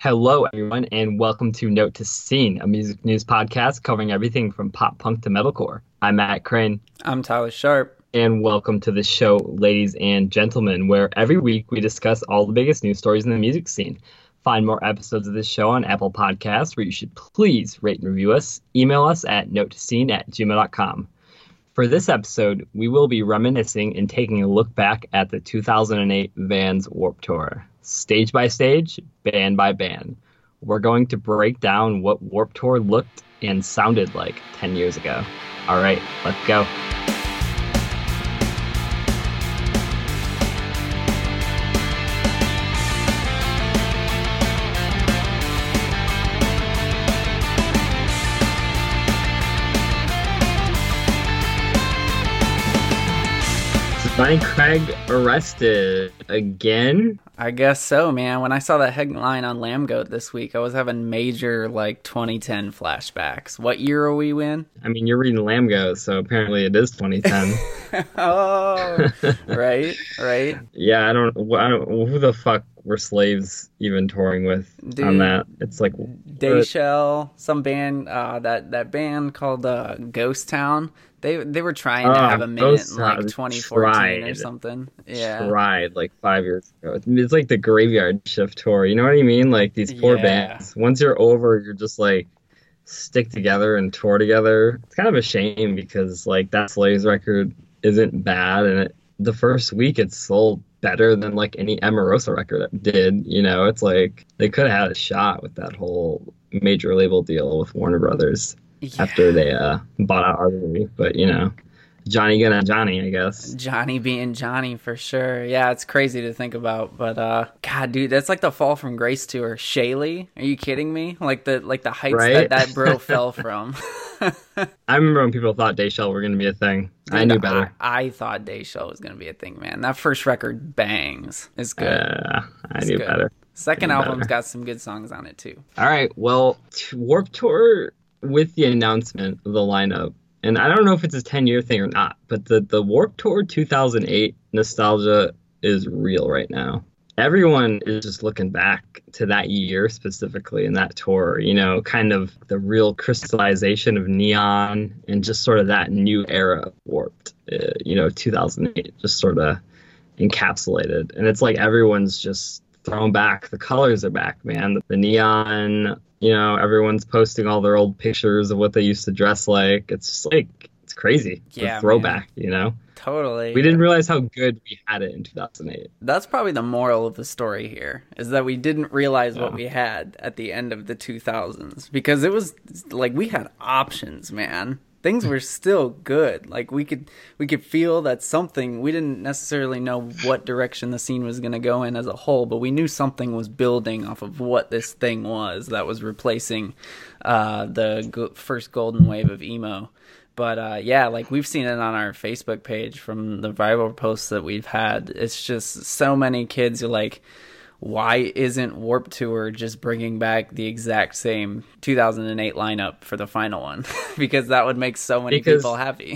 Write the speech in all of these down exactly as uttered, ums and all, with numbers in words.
Hello, everyone, and welcome to Note to Scene, a music news podcast covering everything from pop punk to metalcore. I'm Matt Crane. I'm Tyler Sharp. And welcome to the show, ladies and gentlemen, where every week we discuss all the biggest news stories in the music scene. Find more episodes of this show on Apple Podcasts, where you should please rate and review us. Email us at note to scene at gmail dot com. For this episode, we will be reminiscing and taking a look back at the two thousand eight Vans Warped Tour. Stage by stage, band by band. We're going to break down what Warped Tour looked and sounded like ten years ago. All right, let's go. Johnny Craig arrested again? I guess so, man. When I saw that headline on Lambgoat this week, I was having major, like, twenty ten flashbacks. What year are we in? I mean, you're reading Lambgoat, so apparently it is twenty ten. Oh, right, right. Yeah, I don't, I don't, who the fuck were Slaves even touring with Dude, on that? It's like... Dayshell, some band, uh, that, that band called uh, Ghost Town. They they were trying to have a minute in like twenty fourteen tried, or something. Yeah, tried like five years ago. It's like the Graveyard Shift tour. You know what I mean? Like these poor yeah. bands. Once you're over, you're just like stick together and tour together. It's kind of a shame because like that Slaves record isn't bad, and it, the first week it sold better than like any Emarosa record did. You know, it's like they could have had a shot with that whole major label deal with Warner Brothers. Yeah. After they uh, bought out Artery, but you know, Johnny gonna Johnny, I guess. Johnny being Johnny for sure. Yeah, it's crazy to think about, but uh, God, dude, that's like the Fall from Grace tour. Shaylee, are you kidding me? Like the like the heights right? that that bro fell from. I remember when people thought Dayshell were gonna be a thing. Dude, I knew better. I, I thought Dayshell was gonna be a thing, man. That first record bangs. It's good. Yeah, uh, I it's knew good. better. Second knew album's better. got some good songs on it too. All right, well, Warped Tour. With the announcement of the lineup, and I don't know if it's a ten-year thing or not, but the, the Warped Tour two thousand eight nostalgia is real right now. Everyone is just looking back to that year specifically in that tour, you know, kind of the real crystallization of Neon and just sort of that new era of Warped, uh, you know, two thousand eight, just sort of encapsulated. And it's like everyone's just thrown back. The colors are back, man. The, the neon... You know, everyone's posting all their old pictures of what they used to dress like. It's just like, it's crazy. It's yeah, a throwback, man. You know? Totally. We didn't realize how good we had it in two thousand eight. That's probably the moral of the story here, is that we didn't realize yeah. what we had at the end of the two thousands. Because it was, like, we had options, man. Things were still good. Like we could we could feel that something, we didn't necessarily know what direction the scene was going to go in as a whole, but we knew something was building off of what this thing was that was replacing uh, the go- first golden wave of emo. But uh, yeah, like we've seen it on our Facebook page from the viral posts that we've had. It's just so many kids are like, why isn't Warped Tour just bringing back the exact same two thousand eight lineup for the final one? Because that would make so many because people happy.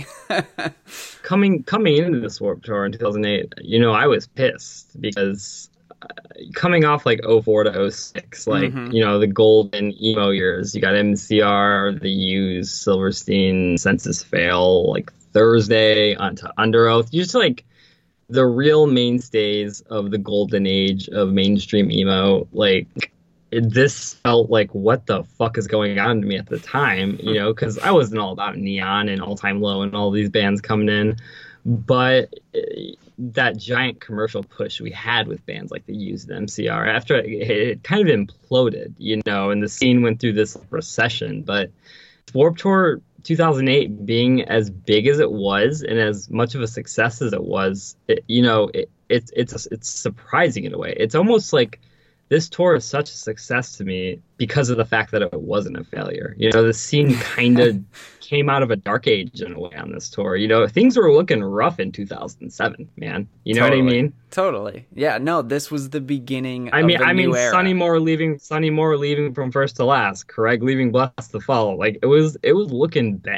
coming coming into this Warped Tour in two thousand eight, you know, I was pissed because uh, coming off like oh four to oh six, like, mm-hmm. you know, the golden emo years, you got M C R, The Used, Silverstein, Census Fail, like Thursday, onto Under Oath. You just like... the real mainstays of the golden age of mainstream emo, like, it, this felt like, what the fuck is going on to me at the time, you know, because I wasn't all about Neon and All Time Low and all these bands coming in, but that giant commercial push we had with bands like The Used and M C R, after it, it kind of imploded, you know, and the scene went through this recession, but Warped Tour two thousand eight being as big as it was and as much of a success as it was, it, you know, it, it, it's it's surprising in a way. It's almost like this tour is such a success to me because of the fact that it wasn't a failure. You know, the scene kind of came out of a dark age in a way on this tour. You know, things were looking rough in two thousand seven, man. You know totally. what I mean? Totally. Yeah, no, this was the beginning I of mean, a I new mean, era. Sonny Moore leaving, Sonny Moore leaving from first to last, Craig leaving Blast to Follow. Like, it was, it was looking bad.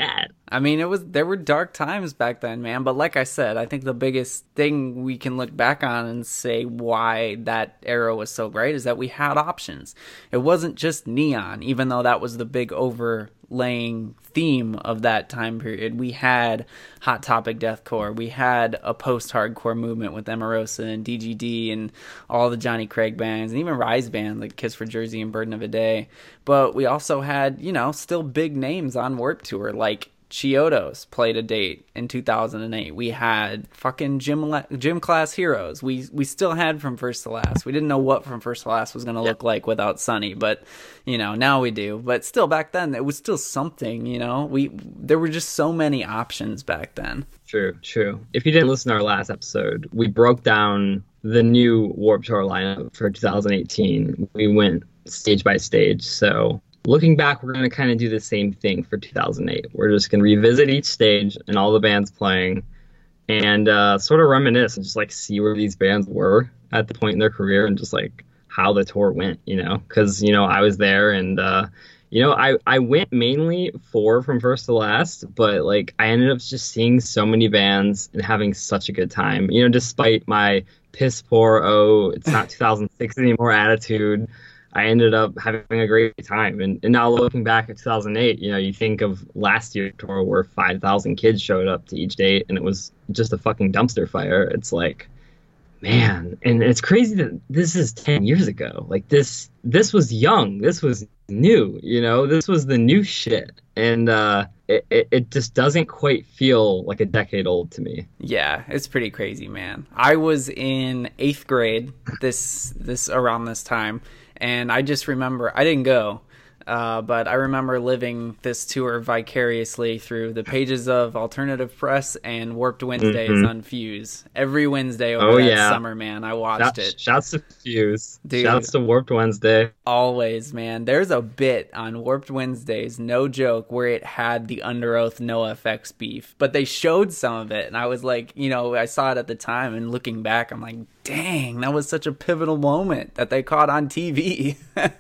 I mean, it was there were dark times back then, man. But like I said, I think the biggest thing we can look back on and say why that era was so great is that we had options. It wasn't just neon, even though that was the big overlaying theme of that time period. We had Hot Topic deathcore. We had a post-hardcore movement with Emarosa and D G D and all the Johnny Craig bands, and even Rise bands like Kiss for Jersey and Burden of a Day. But we also had, you know, still big names on Warped Tour, like Chiodos played a date in two thousand eight. We had fucking gym la- gym class heroes. We we still had From First to Last. We didn't know what From First to Last was going to look like without Sonny, but you know, now we do. But still, back then it was still something. You know, we there were just so many options back then. True, true. If you didn't listen to our last episode, we broke down the new Warped Tour lineup for two thousand eighteen. We went stage by stage, so. Looking back, we're going to kind of do the same thing for two thousand eight. We're just going to revisit each stage and all the bands playing and uh, sort of reminisce and just like see where these bands were at the point in their career and just like how the tour went, you know, because, you know, I was there and, uh, you know, I, I went mainly for From First to Last, but like I ended up just seeing so many bands and having such a good time, you know, despite my piss poor, oh, it's not two thousand six anymore attitude. I ended up having a great time. And, and now looking back at two thousand eight, you know, you think of last year's tour where five thousand kids showed up to each date and it was just a fucking dumpster fire. It's like, man, and it's crazy that this is ten years ago. Like this, this was young. This was new, you know, this was the new shit. And uh, it, it, it just doesn't quite feel like a decade old to me. Yeah, it's pretty crazy, man. I was in eighth grade this, this around this time. And I just remember, I didn't go, uh, but I remember living this tour vicariously through the pages of Alternative Press and Warped Wednesdays mm-hmm. on Fuse. Every Wednesday over oh, that yeah. summer, man, I watched Shout, it. Shouts to Fuse. Dude, shouts to Warped Wednesday. Always, man. There's a bit on Warped Wednesdays, no joke, where it had the Under Oath NoFX beef. But they showed some of it, and I was like, you know, I saw it at the time, and looking back, I'm like, dang, that was such a pivotal moment that they caught on T V.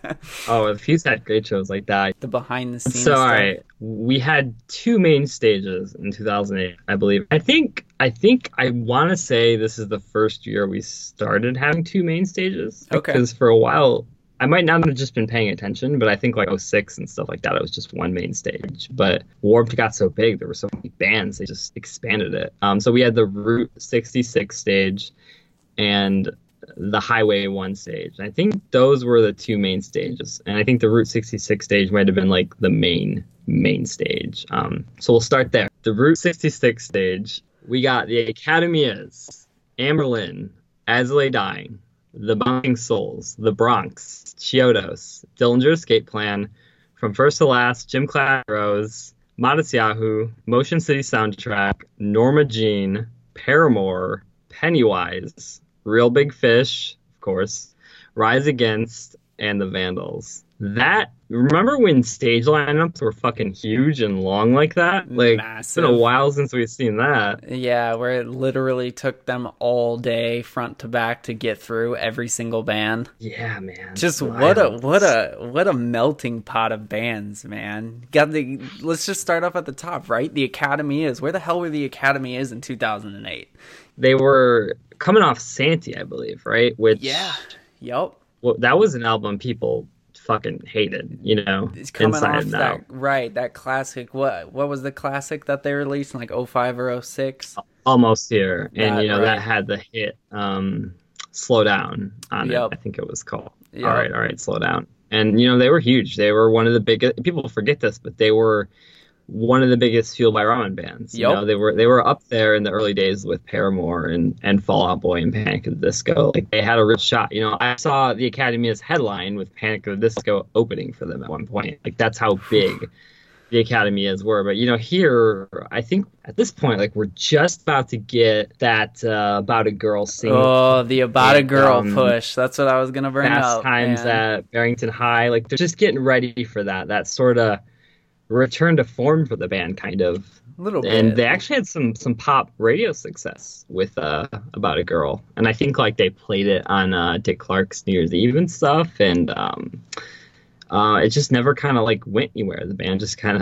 Oh, Fuse had great shows like that. The behind the scenes So, stuff. all right, we had two main stages in two thousand eight, I believe. I think, I think, I want to say this is the first year we started having two main stages. Okay. Because for a while, I might not have just been paying attention, but I think like oh six and stuff like that, it was just one main stage. But Warped got so big, there were so many bands, they just expanded it. Um, so we had the Route sixty-six stage and the Highway one stage. I think those were the two main stages. And I think the Route sixty-six stage might have been like the main, main stage. Um, so we'll start there. The Route sixty-six stage, we got the Academias, Amerlin, As Lay Dying, The Bouncing Souls, The Bronx, Chiodos, Dillinger Escape Plan, From First to Last, Gym Class Heroes, Modest Yahoo, Motion City Soundtrack, Norma Jean, Paramore, Pennywise, Real Big Fish, of course, Rise Against, and the Vandals. That, remember when stage lineups were fucking huge and long like that? Like, Massive. It's been a while since we've seen that. Yeah, where it literally took them all day front to back to get through every single band. Yeah, man. Just what a what a what a melting pot of bands, man. Got the let's just start off at the top, right? The Academias. Where the hell were the Academias in two thousand eight? They were coming off Santee, I believe, right? Which yeah, yep. Well, that was an album people fucking hated, you know, it's coming inside off and that, out. Right, that classic. What what was the classic that they released in like oh five or oh six? Almost Here, and That, you know right. that had the hit um, "Slow Down" on Yep. it. I think it was called. Yep. All right, all right, slow down. And you know they were huge. They were one of the biggest. People forget this, but they were one of the biggest Fueled by Ramen bands. You Yep. know, they were they were up there in the early days with Paramore and, and Fall Out Boy and Panic at the Disco. Like they had a real shot. You know, I saw the Academia's headline with Panic at the Disco opening for them at one point. Like that's how big the Academias were. But you know, here I think at this point, like we're just about to get that uh, About a Girl singing. Oh, the About a and, Girl um, push. That's what I was gonna bring Fast up. Times man. at Barrington High. Like they're just getting ready for that. That sort of return to form for the band, kind of. A little bit. And they actually had some some pop radio success with uh, About a Girl, and I think like they played it on uh, Dick Clark's New Year's Eve and stuff, and um, uh, it just never kind of like went anywhere. The band just kind of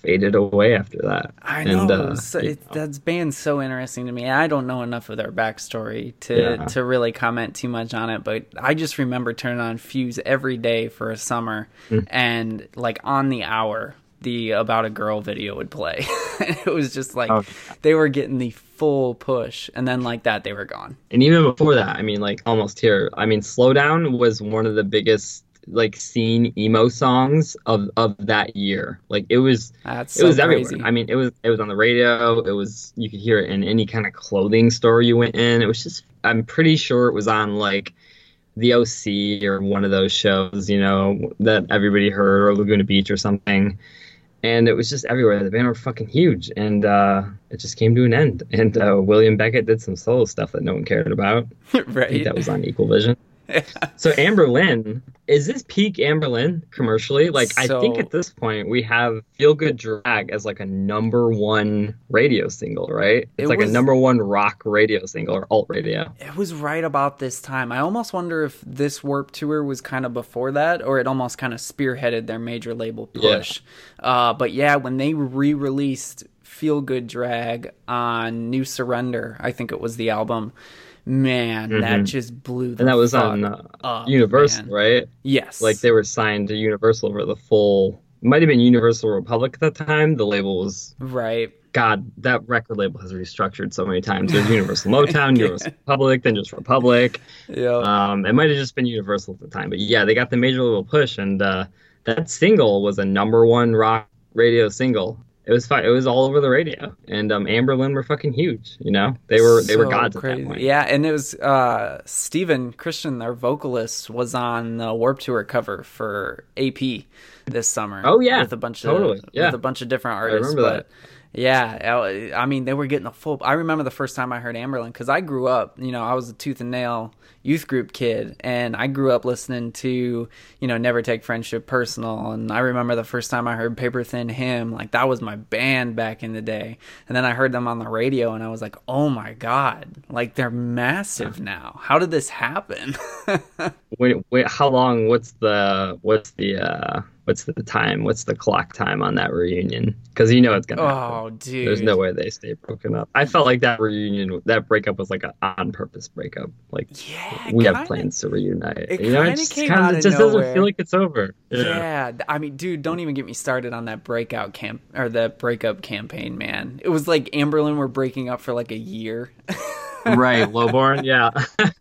faded away after that. I know, and, uh, so you it, know. that's band's so interesting to me. I don't know enough of their backstory to Yeah. to really comment too much on it, but I just remember turning on Fuse every day for a summer, Mm. and like on the hour, the About a Girl video would play. And it was just like Oh. they were getting the full push, and then like that they were gone. And even before that, I mean, like almost here. I mean, Slowdown was one of the biggest like scene emo songs of of that year. Like it was, That's it so was crazy. everywhere. I mean, it was it was on the radio. It was, you could hear it in any kind of clothing store you went in. It was just, I'm pretty sure it was on like the O C or one of those shows, you know, that everybody heard, or Laguna Beach or something. And it was just everywhere. The band were fucking huge, and uh, it just came to an end. And uh, William Beckett did some solo stuff that no one cared about. I think Right. that was on Equal Vision. So Amber Lynn, is this peak Amber Lynn commercially? Like, I think So- at this point we have Feel Good Drag as like a number one radio single, right? It's It like was- a number one rock radio single or alt radio. It was right about this time. I almost wonder if this Warped Tour was kind of before that, or it almost kind of spearheaded their major label push. Uh, but yeah, when they re-released Feel Good Drag on New Surrender, I think it was the album, man, that just blew the And that was fuck on uh, up, Universal, man. right? Yes. Like they were signed to Universal for the full, it might have been Universal Republic at that time. The label was, Right. God, that record label has restructured so many times. There's Universal Motown, Universal Republic, then just Republic. Yeah. Um, it might have just been Universal at the time, but yeah, they got the major label push, and uh, that single was a number one rock radio single. It was fine. It was all over the radio, and um, Amber Lynn were fucking huge. You know, they were they were So gods at crazy. that point. Yeah, and it was uh Steven Christian, their vocalist, was on the Warped Tour cover for A P this summer. Oh, yeah. with a bunch Totally. of Yeah. with a bunch of different artists. remember but yeah, I mean, they were getting a full. I remember the first time I heard Amber Lynn, because I grew up. You know, I was a Tooth and Nail youth group kid, and I grew up listening to, you know, Never Take Friendship Personal. And I remember the first time I heard Paper Thin Hymn, like that was my band back in the day. And then I heard them on the radio, and I was like, oh my god, like they're massive now. How did this happen? Wait, wait, how long? What's the what's the uh, what's the time? What's the clock time on that reunion? Because you know it's gonna happen. Oh, dude. There's no way they stay broken up. I felt like that reunion, that breakup was like an on-purpose breakup. Like, Yeah, we kinda- have plans to reunite. it you know, kinda it just, came kinda- out it of just nowhere. doesn't feel like it's over. Yeah. Yeah, th- I mean, dude, don't even get me started on that breakout camp or that breakup campaign, man. It was like Amber Lynn were breaking up for like a year. Right, Lowborn. Yeah.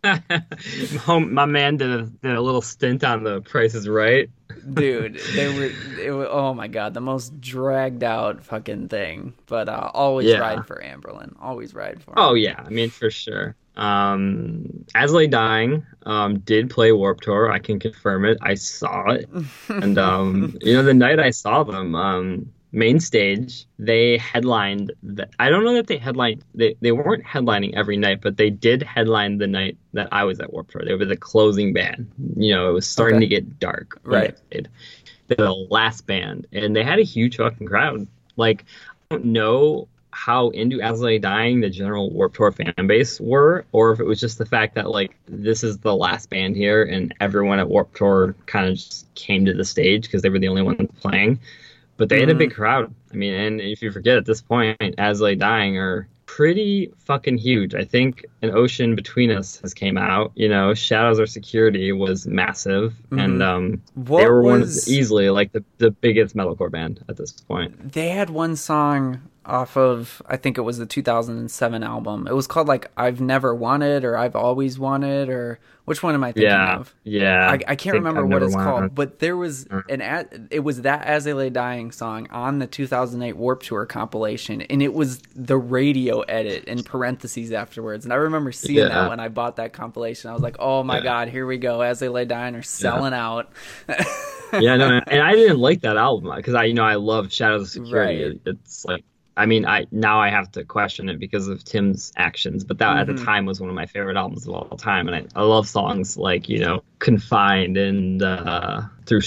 Home, my man did a, did a little stint on The Price is Right. Dude, they were, it was, oh my god, the most dragged out fucking thing. But uh, always Yeah. ride for Amber Lynn. Always ride for her. Oh yeah, I mean for sure. Um, As Lay Dying um, did play Warped Tour. I can confirm it. I saw it, and um, you know the night I saw them, um, main stage, they headlined. The, I don't know that they headlined. They they weren't headlining every night, but they did headline the night that I was at Warped Tour. They were the closing band. You know, it was starting Okay. to get dark. when Right. they played. They were the last band, and they had a huge fucking crowd. Like I don't know how into As I Lay Dying the general Warped Tour fan base were, or if it was just the fact that like this is the last band here and everyone at Warped Tour kind of just came to the stage because they were the only ones playing. But they had a big crowd. I mean, and if you forget at this point, As I Lay Dying are pretty fucking huge. I think An Ocean Between Us has came out. You know, Shadows Are Security was massive, and um, What they were one of was- the, easily like the, the biggest metalcore band at this point. They had one song off of, I think it was the two thousand seven album. It was called like I've Never Wanted or I've Always Wanted, or which one am I thinking Yeah, of? yeah. I, I can't think remember I've what never it's wanted- called, but there was an ad, it was that As They Lay Dying song on the two thousand eight Warped Tour compilation, and it was the radio edit in parentheses afterwards. And I remember seeing Yeah. that when I bought that compilation. I was like, oh my Yeah. god, here we go. As They Lay Dying are selling out. Yeah, no, and I didn't like that album because I, you know, I love Shadows of Security. Right. It- It's like, I mean, I now I have to question it because of Tim's actions, but that at the time was one of my favorite albums of all time, and I, I love songs like, you know, Confined and uh, Through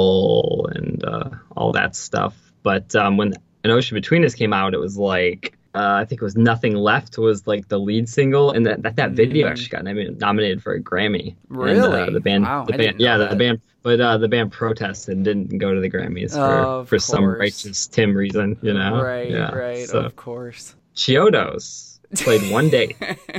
Struggle and uh, all that stuff. But um, when An Ocean Between Us came out, it was like uh, I think it was Nothing Left was like the lead single, and that that, that video Mm. actually got nom- nominated for a Grammy. Really? And, uh, the band, Wow, the I band, didn't know yeah, the, that. band, but uh, the band protested and didn't go to the Grammys for Of for some course. righteous Tim reason, you know? Right, Yeah. right, So of course. Chiodos played one date.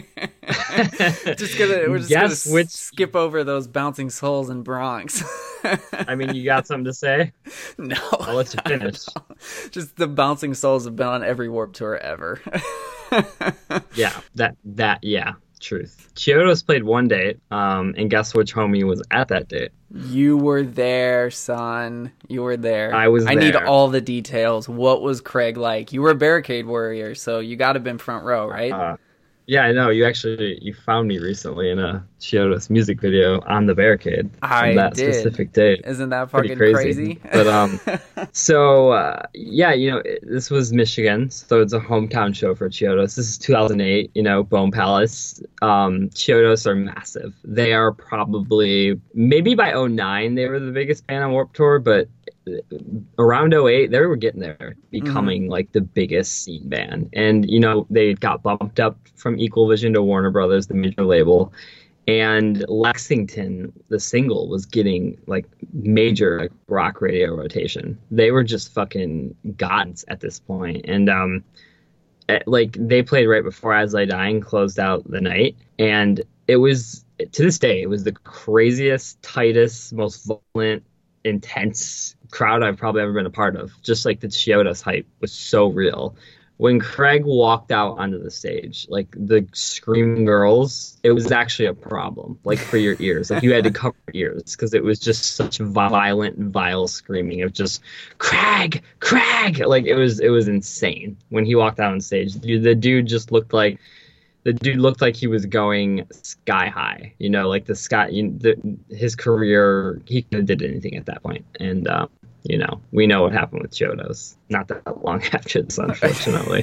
Just gonna, we're just Guess gonna which? skip over those Bouncing Souls in Bronx. I mean, you got something to say? No, I'll let you finish. just the Bouncing Souls have been on every Warped Tour ever. Yeah, that that yeah, truth. Chiodos played one date, um, and guess which homie was at that date? You were there, son. You were there. I was I need there. all the details. What was Craig like? You were a barricade warrior, so you got to have been front row, right? Uh, yeah, I know. You actually you found me recently in a Chiodos music video on the barricade I on that did. specific date. Isn't that Pretty fucking crazy. crazy? But um, so uh, yeah, you know, it- this was Michigan, so it's a hometown show for Chiodos. This is two thousand eight. You know, Bone Palace. Um, Chiodos are massive. They are probably maybe by oh nine they were the biggest band on Warped Tour, but around oh eight they were getting there, becoming like the biggest scene band. And you know, they got bumped up from Equal Vision to Warner Brothers, the major label. And Lexington, the single, was getting like major like, rock radio rotation. They were just fucking gods at this point. And um, eh, like they played right before As I Die and closed out the night. And it was, to this day, it was the craziest, tightest, most violent, intense crowd I've probably ever been a part of. Just like the Chiodos hype was so real. When Craig walked out onto the stage, like the screaming girls, it was actually a problem, like for your ears. Like you had to cover your ears because it was just such violent, vile screaming of just Craig, Craig. Like it was, it was insane. When he walked out on stage, the the dude just looked like the dude looked like he was going sky high. You know, like the sky. You, the, his career, he could have did anything at that point, and. Um, You know, we know what happened with Chiodos. Not that long after this, unfortunately.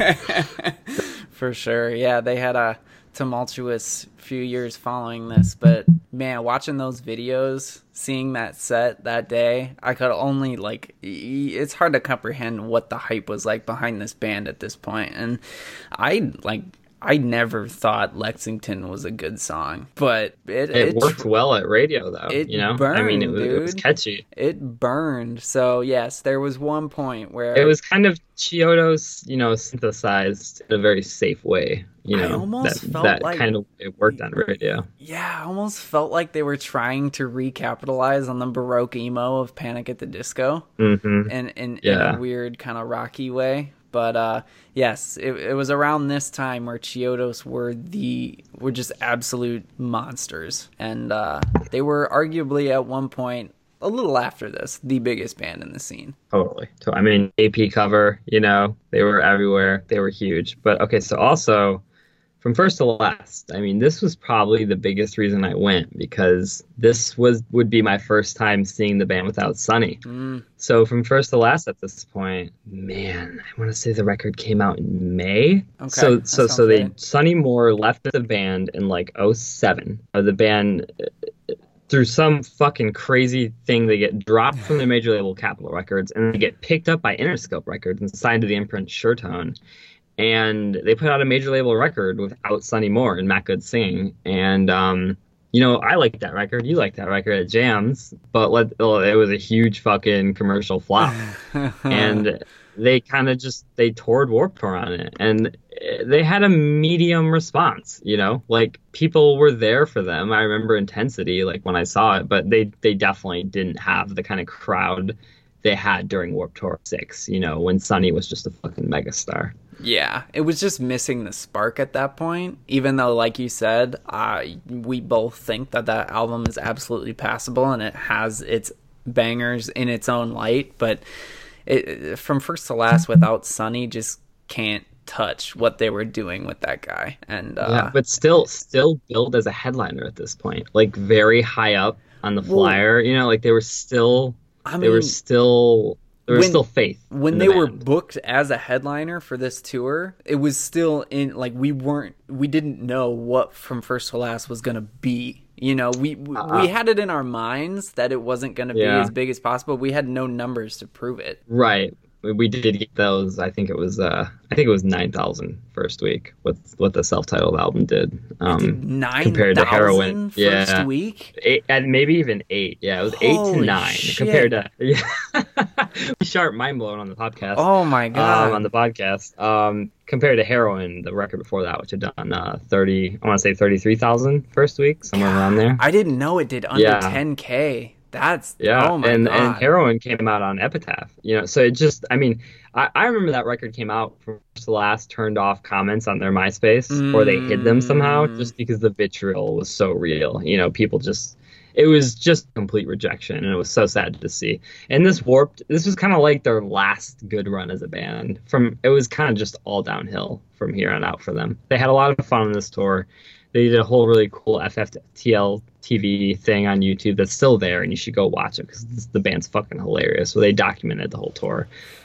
For sure. Yeah, they had a tumultuous few years following this. But, man, watching those videos, seeing that set that day, I could only, like, it's hard to comprehend what the hype was like behind this band at this point. And I, like... I never thought Lexington was a good song, but it it, it worked well at radio, though. It you know, burned, I mean, it was, dude. it was catchy. It burned. So yes, there was one point where It was kind of Chiodos, you know, synthesized in a very safe way. You I know, almost that felt that like- kind of it worked on radio. Yeah, I almost felt like they were trying to recapitalize on the Baroque emo of Panic at the Disco, Mm-hmm. and in, Yeah. in a weird kind of rocky way. But uh, yes, it, it was around this time where Chiodos were the were just absolute monsters, and uh, they were arguably at one point, a little after this, the biggest band in the scene. Totally. So, I mean, A P cover, you know, they were everywhere. They were huge. But okay, so also from first to last, I mean, this was probably the biggest reason I went because this was would be my first time seeing the band without Sonny. Mm. So from first to last at this point, man, I want to say the record came out in May. Okay, So that so so sounds they right. Sonny Moore left the band in like oh seven. Uh, The band uh, through some fucking crazy thing they get dropped from the major label Capitol Records and they get picked up by Interscope Records and signed to the imprint Shertone. And they put out a major label record without Sonny Moore and Matt Good singing. And, um, you know, I liked that record. You liked that record at Jams. But let, it was a huge fucking commercial flop. And they kind of just, they toured Warped Tour on it. And they had a medium response, you know? Like, people were there for them. I remember Intensity, like, when I saw it. But they, they definitely didn't have the kind of crowd they had during Warped Tour six, you know, when Sonny was just a fucking megastar. Yeah, it was just missing the spark at that point. Even though, like you said, uh, we both think that that album is absolutely passable and it has its bangers in its own light. But it, from first to last, without Sonny, just can't touch what they were doing with that guy. And uh, Yeah, but still, still billed as a headliner at this point, like very high up on the flyer. You know, like they were still, I they were mean, still, there was when- still faith when in they the were band. booked as a headliner for this tour, it was still in, like, we weren't, we didn't know what From First to Last was going to be. You know, we we, Uh-uh. we had it in our minds that it wasn't going to be Yeah. as big as possible. We had no numbers to prove it. Right. we, we did get those. I think it was uh I think it was nine thousand first week. What what the self-titled album did. Um, did nine compared to Heroin. first Yeah, week. eight, and maybe even eight. Yeah, it was eight Holy to nine shit. compared to yeah. Sharp mind blown on the podcast. Oh my god! Um, on the podcast, um, compared to Heroin, the record before that, which had done uh, thirty, I want to say thirty-three thousand first week, somewhere around there. I didn't know it did under Yeah. ten K. That's Yeah, oh my and god. and Heroin came out on Epitaph, you know. So it just, I mean, I, I remember that record came out from first to last, turned off comments on their MySpace, or they hid them somehow, Mm. just because the vitriol was so real. You know, people just, it was just complete rejection, and it was so sad to see. And this Warped, this was kind of like their last good run as a band. From it was kind of just all downhill from here on out for them. They had a lot of fun on this tour. They did a whole really cool F F T L T V thing on YouTube that's still there, and you should go watch it because the band's fucking hilarious. So they documented the whole tour.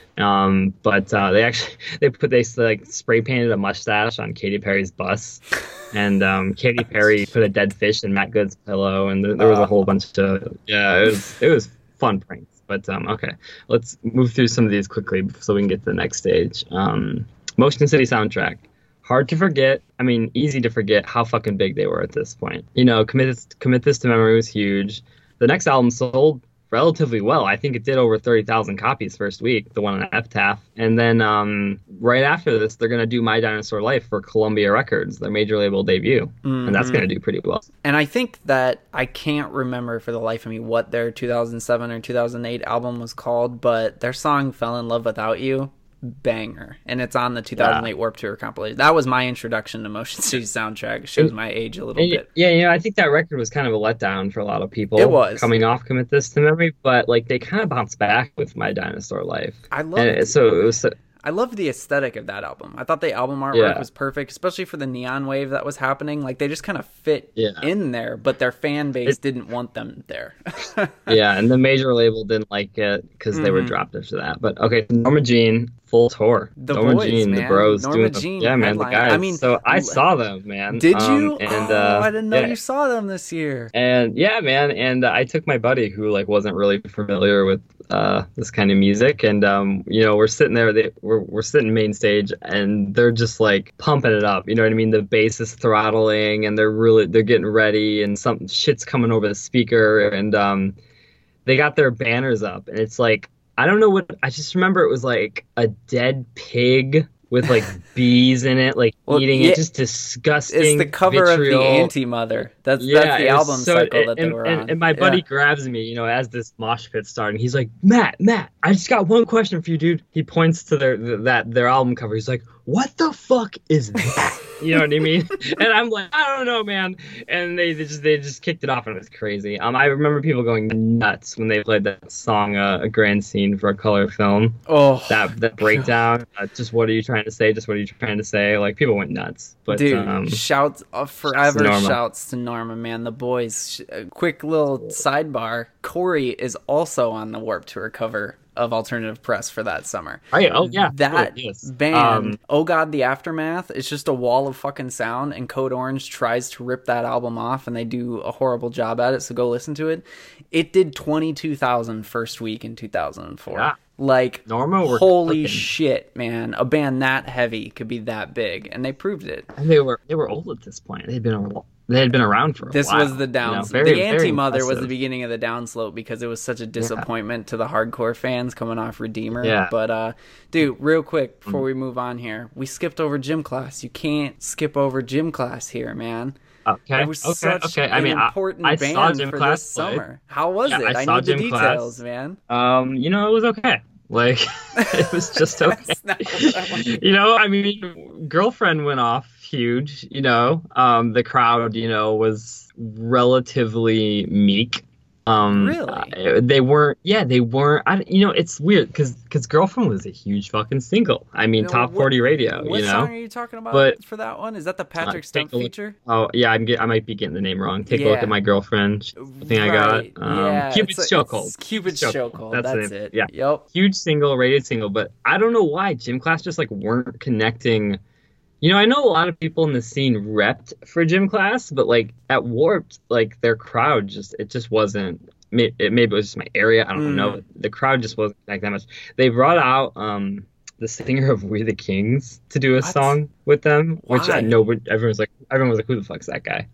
Um, but uh, they actually they put they like spray painted a mustache on Katy Perry's bus, and um, Katy Perry put a dead fish in Matt Good's pillow, and there, there was a whole bunch of yeah, it was it was fun pranks. But um, okay, let's move through some of these quickly so we can get to the next stage. Um, Motion City soundtrack. Hard to forget. I mean, easy to forget how fucking big they were at this point. You know, Commit This, Commit This to Memory was huge. The next album sold relatively well. I think it did over thirty thousand copies first week, the one on Epitaph. And then um, right after this, they're going to do My Dinosaur Life for Columbia Records, their major label debut. Mm-hmm. And that's going to do pretty well. And I think that I can't remember for the life of me what their two thousand seven or two thousand eight album was called, but their song Fell in Love Without You, banger, and it's on the two thousand eight yeah. Warped Tour compilation. That was my introduction to Motion City soundtrack. It shows my age a little and, bit. Yeah, you know, I think that record was kind of a letdown for a lot of people. It was coming off Commit This to Memory, but like they kind of bounced back with My Dinosaur Life. I love it. So it was. I love the aesthetic of that album. I thought the album artwork yeah. was perfect, especially for the neon wave that was happening. Like they just kind of fit yeah. in there, but their fan base it, didn't want them there. Yeah, and the major label didn't like it because mm-hmm. they were dropped after that. But okay, Norma Jean, full tour. The Norma boys, Jean, man. the bros, Norma doing Jean, the, yeah, man, headline. the guys. I mean, so I saw them, man. Did um, you? And, oh, uh, I didn't know yeah. you saw them this year. And yeah, man, and uh, I took my buddy who like wasn't really familiar with uh, this kind of music, and um, you know, we're sitting there, they, we're we're sitting main stage, and they're just like pumping it up. You know what I mean? The bass is throttling, and they're really they're getting ready, and some shit's coming over the speaker, and um, they got their banners up, and it's like. I don't know what, I just remember it was like a dead pig with like bees in it, like well, eating yeah, it, just disgusting. It's the cover vitriol. Of the Anti-Mother. That's, yeah, that's the album so, cycle it, that they and, were and, on. And my buddy yeah. grabs me, you know, as this mosh pit starting. He's like, Matt, Matt, I just got one question for you, dude. He points to their that their album cover. He's like, what the fuck is that? You know what I mean? And I'm like, I don't know, man. And they, they just they just kicked it off, and it was crazy. Um, I remember people going nuts when they played that song, uh, "A Grand Scene for a Color Film." Oh, that that breakdown. Uh, just what are you trying to say? Just what are you trying to say? Like people went nuts. But dude, um, shouts uh, forever shouts to, shouts to Norma, man. The boys. Uh, quick little sidebar: Corey is also on the Warped Tour cover of Alternative Press for that summer. Oh yeah, oh, yeah. That oh, yes. band, um, Oh God, the Aftermath, is just a wall of fucking sound, and Code Orange tries to rip that album off, and they do a horrible job at it, so go listen to it. It did twenty-two thousand first week in two thousand four. Yeah. Like, Norma were holy cooking. shit, man. A band that heavy could be that big, and they proved it. And they were they were old at this point. They'd been a They had been around for a this while. This was the down. You know, very, the Anti-Mother very was the beginning of the downslope because it was such a disappointment yeah. to the hardcore fans coming off Redeemer. Yeah. But, uh, dude, real quick before mm. we move on here, we skipped over gym class. You can't skip over gym class here, man. Okay. It was okay. such okay. I mean, an important I, I band gym for class this play. summer. How was yeah, it? I, I saw need the gym details, class. man. Um, you know, it was okay. Like, it was just okay. You know, I mean, Girlfriend went off huge, you know. Um, the crowd, you know, was relatively meek. Um, really? Uh, they weren't, yeah, they weren't, I, you know, it's weird because because Girlfriend was a huge fucking single. I mean, you know, top what, forty radio, what you know. What song are you talking about but, for that one? Is that the Patrick uh, Stump feature? Oh, yeah, I'm get, I might be getting the name wrong. Take yeah. a look at my girlfriend. I think right. I got um, yeah, Cupid's Chokehold. Cupid's Chokehold. That's, That's it. Yeah. Yep. Huge single, rated single, but I don't know why gym class just like weren't connecting. You know, I know a lot of people in the scene repped for gym class, but like at Warped, like their crowd just it just wasn't may, it maybe it was just my area. I don't Mm. know. The crowd just wasn't like that much. They brought out um the singer of We the Kings to do a What? song with them, which Why? I know everyone was like, everyone was like, who the fuck's that guy?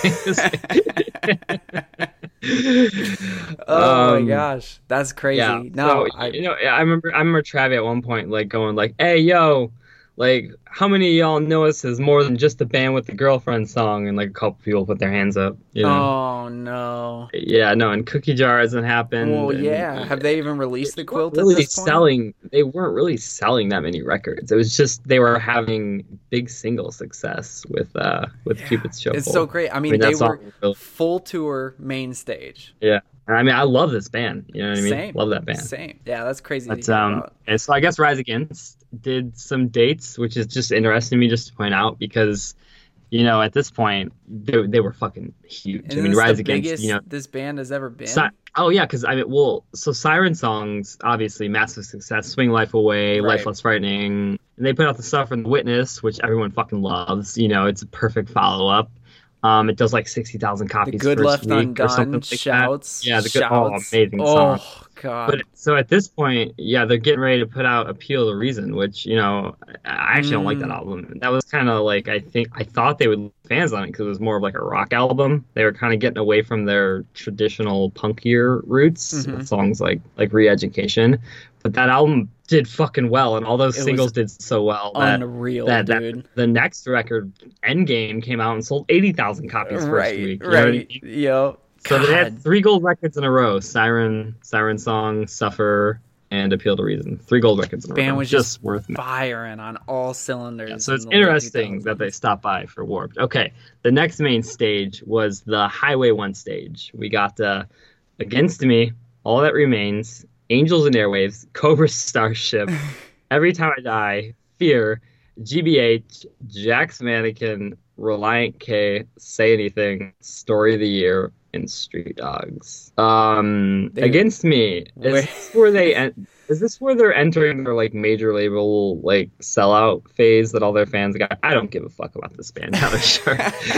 Oh my um, gosh, that's crazy. yeah. No, So I you know, I remember I remember Travi at one point like going like, "Hey, yo, like how many of y'all know us as more than just a band with the girlfriend song?" And like a couple people put their hands up. You know. oh no. Yeah, no, and Cookie Jar hasn't happened. Well, and yeah. Have they even released the they weren't quilt at really this point? selling. They weren't really selling that many records. It was just they were having big single success with uh with Yeah. Cupid's Shuffle. It's so great. I mean, mean, they that song were was really- full tour main stage. yeah. And I mean, I love this band. You know what I mean? Same. Love that band. Same. Yeah, that's crazy But to hear um, about. and so I guess Rise Against did some dates, which is just interesting to me just to point out because, you know, at this point they they were fucking huge. Isn't I mean, this Rise the Against, biggest you know, this band has ever been? Si- oh yeah, because I mean, well, so Siren Songs obviously massive success. Swing Life Away, Right. Life Less Frightening, and they put out the stuff from The Witness, which everyone fucking loves. You know, it's a perfect follow up. Um, it does like sixty thousand The copies Good first Left week or something Undone, like that. Shouts. Yeah, the good, oh, Shouts. amazing Oh song. god. But so at this point, yeah, they're getting ready to put out Appeal to Reason, which you know I actually don't like that Mm. album. That was kind of like I think I thought they would lose fans on it because it was more of like a rock album. They were kind of getting away from their traditional punkier roots Mhm. with songs like like Re-Education. But that album did fucking well, and all those It singles was did so well that, Unreal, that, that dude. the next record, Endgame, came out and sold eighty thousand copies first Right, week. You know what I right. mean? Yo. So they God. had three gold records in a row: Siren, Siren Song, Suffer, and Appeal to Reason. Three gold records in a Band row. was just, just worth it. firing on all cylinders. Yeah, so in it's the late interesting that they two thousands. stopped by for Warped. Okay, the next main stage was the Highway One stage. We got uh, Against Me, All That Remains, Angels and Airwaves, Cobra Starship, Every Time I Die, Fear, G B H, Jack's Mannequin, Reliant K, Say Anything, Story of the Year, and Street Dogs. Um, Dude, Against Me, where- is this where they en- is this where they're entering their like major label like sellout phase that all their fans got? I don't give a fuck about this band now, sure.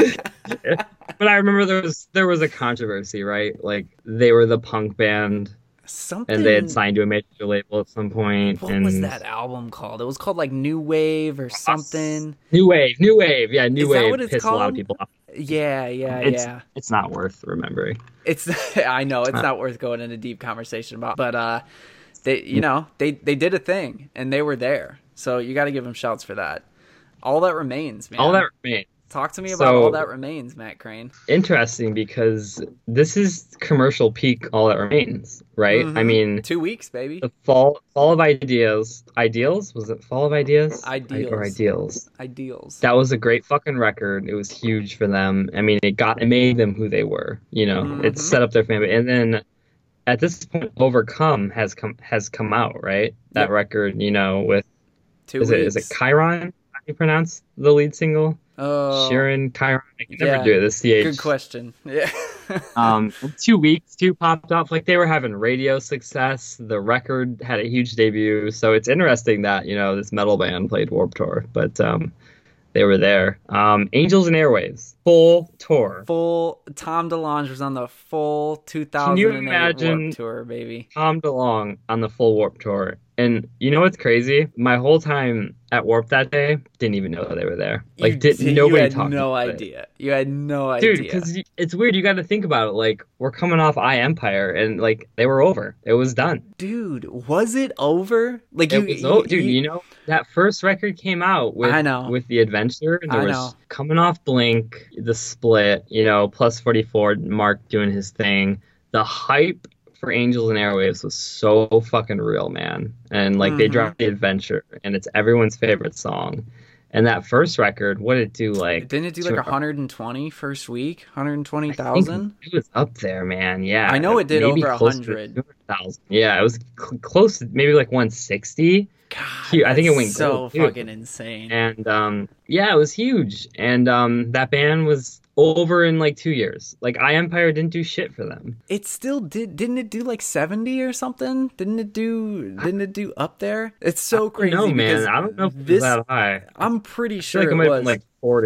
But I remember there was there was a controversy, right? Like they were the punk band Something. and they had signed to a major label at some point. What and was that album called? It was called like New Wave or something. New Wave, New Wave, yeah, New Is that Wave what it's pissed a lot of called? people off. Yeah, yeah, It's yeah. it's not worth remembering. It's I know it's not worth going into deep conversation about, but uh, they you know they they did a thing and they were there, so you got to give them shouts for that. All That Remains, man. All That Remains. Talk to me about So- All That Remains, Matt Crane. Interesting because this is commercial peak All That Remains, right? I Mhm. mean, Two weeks, baby. the fall fall of ideas, ideals was it fall of ideas? Ideals. or ideals? Ideals. That was a great fucking record. It was huge for them. I mean, it got it made them who they were. You know, Mhm. it set up their family. And then at this point, Overcome has come has come out, right? That Yep. record, you know, with Two is weeks. it is it Chiron? How do you pronounce the lead single? Oh, Sharon Chiron. I can never yeah. do it. The C H. good question. Yeah. Um, two weeks, two popped up. Like they were having radio success. The record had a huge debut. So it's interesting that you know this metal band played Warped Tour, but um, they were there. Um, Angels and Airwaves, full tour. Full Tom DeLonge was on the full two Can thousand eight you imagine Warped Tour, baby. Tom DeLonge on the full Warped Tour. And you know what's crazy? My whole time at Warped that day, didn't even know they were there. Like, you, did you nobody had talked no about it. idea. You had no idea. Dude, because it's weird. You got to think about it. Like, we're coming off I Empire, and like they were over. It was done. Dude, was it over? Like It you, was o- dude. You know that first record came out with I know. with the Adventure, and there I was know. coming off Blink, the Split. You know, plus forty-four, Mark doing his thing. The hype for Angels and Airwaves was so fucking real, man. And like they Mhm. dropped the Adventure, and it's everyone's favorite song. And that first record, what did it do? Like, Didn't it do like to- one hundred twenty first week? one hundred twenty I think thousand? It was up there, man. Yeah, I know it did maybe over close to one hundred. two hundred thousand. Yeah, it was cl- close to maybe like one sixty. God, Huge. I think it that's went so gold, too. fucking insane. And um, yeah, it was huge. And um, that band was over in like two years. Like I Empire didn't do shit for them. It still did. Didn't it do like seventy or something? Didn't it do? Didn't it do up there? It's so crazy. No, man, because I don't know if it was this. that high. I'm pretty I feel sure like it it might have was. been like forty.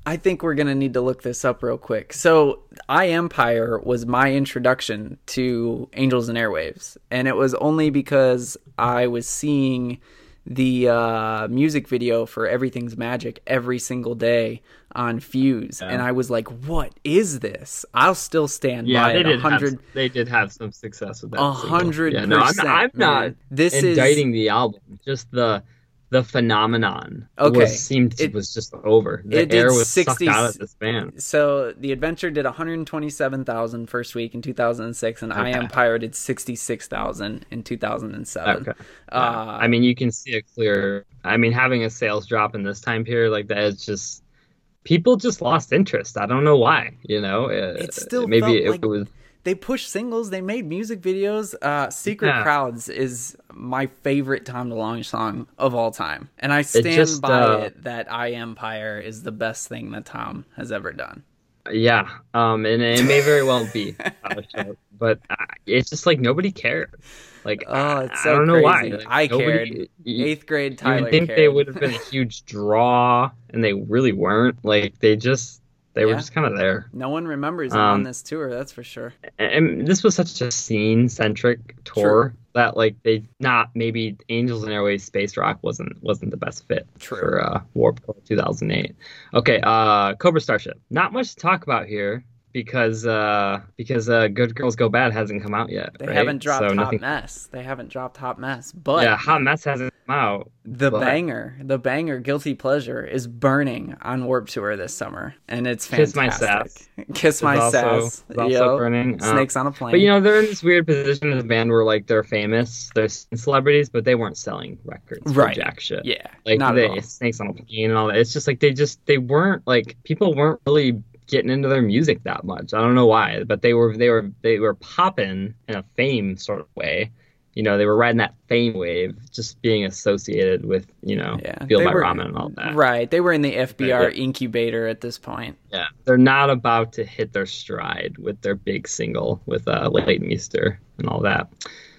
I think we're going to need to look this up real quick. So, I Empire was my introduction to Angels and Airwaves. And it was only because I was seeing the uh, music video for Everything's Magic every single day on Fuse. Yeah. And I was like, what is this? I'll still stand yeah, by they it. Did one hundred have, they did have some success with that. A hundred yeah, no, I'm not, I'm not this indicting is... the album. Just the... The phenomenon okay. was seemed it, was just over. The it air did was sixty, sucked out of this band. So the Adventure did one hundred twenty-seven thousand first week in two thousand six, and okay. I Empire did sixty-six thousand in two thousand seven. Okay. Uh, yeah. I mean, you can see a clear. I mean, having a sales drop in this time period like that, it's just people just lost interest. I don't know why. You know, it still maybe it, like... it was. They pushed singles. They made music videos. Uh, Secret yeah. Crowds is my favorite Tom DeLonge song of all time. And I stand just, by uh, it that I Empire is the best thing that Tom has ever done. Yeah. Um, and it may very well be. But uh, it's just like nobody cared. Like, oh, it's so I don't crazy. know why. Like, I nobody, cared. You, Eighth grade Tyler You would think cared. they would have been a huge draw, and they really weren't. Like, they just... They yeah. were just kind of there. No one remembers them um, on this tour, that's for sure. And this was such a scene-centric tour True. that, like, they not maybe Angels and Airwaves Space Rock wasn't wasn't the best fit True. for uh, Warped Tour two thousand eight. Okay, uh, Cobra Starship. Not much to talk about here because uh, because uh, Good Girls Go Bad hasn't come out yet. They right? haven't dropped so Hot nothing... Mess. They haven't dropped Hot Mess. But yeah, Hot Mess hasn't come out. The but... banger, the banger, Guilty Pleasure is burning on Warped Tour this summer, and it's fantastic. Kiss My Sass. Kiss My also, Sass. Also Yo, burning. Snakes um, on a Plane. But you know, they're in this weird position as a band where like they're famous, they're celebrities, but they weren't selling records right. for jack shit. Yeah, like not they, at all. Snakes on a Plane and all that. It's just like they just they weren't like people weren't really getting into their music that much. I don't know why, but they were they were they were popping in a fame sort of way. You know, they were riding that fame wave, just being associated with, you know, yeah, Feel My were, Ramen and all that. Right. They were in the F B R yeah. incubator at this point. Yeah. They're not about to hit their stride with their big single with uh, Leighton Meester and all that.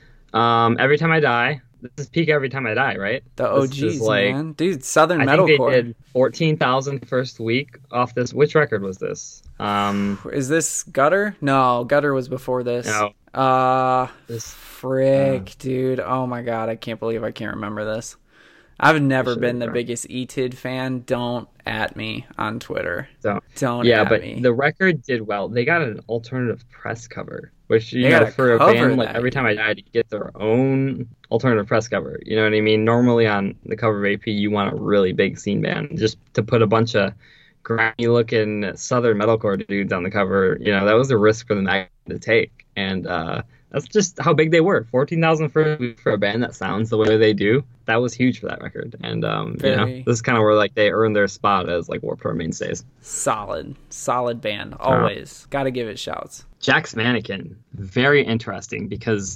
Um, Every Time I Die. This is peak Every Time I Die, right? The O Gs, like, man. Dude, Southern I think metalcore. they did fourteen thousand first week off this. Which record was this? Um, Is this Gutter? No, Gutter was before this. No. Uh, this, frick, uh, dude. Oh my god, I can't believe I can't remember this. I've never been the remember. biggest E-Tid fan. Don't at me on Twitter. Don't. Don't yeah, at but me. the record did well. They got an alternative press cover, which, you They know, gotta for a cover band like that. Every Time I Die to get their own alternative press cover. You know what I mean? Normally on the cover of A P, you want a really big scene band. Just to put a bunch of grimy looking Southern metalcore dudes on the cover, you know, that was a risk for the magazine to take. And uh, that's just how big they were. fourteen thousand for, for a band that sounds the way they do. That was huge for that record. And, um, you know, this is kind of where, like, they earned their spot as, like, Warped Tour mainstays. Solid. Solid band. Always. Uh, Gotta give it shouts. Jack's Mannequin. Very interesting because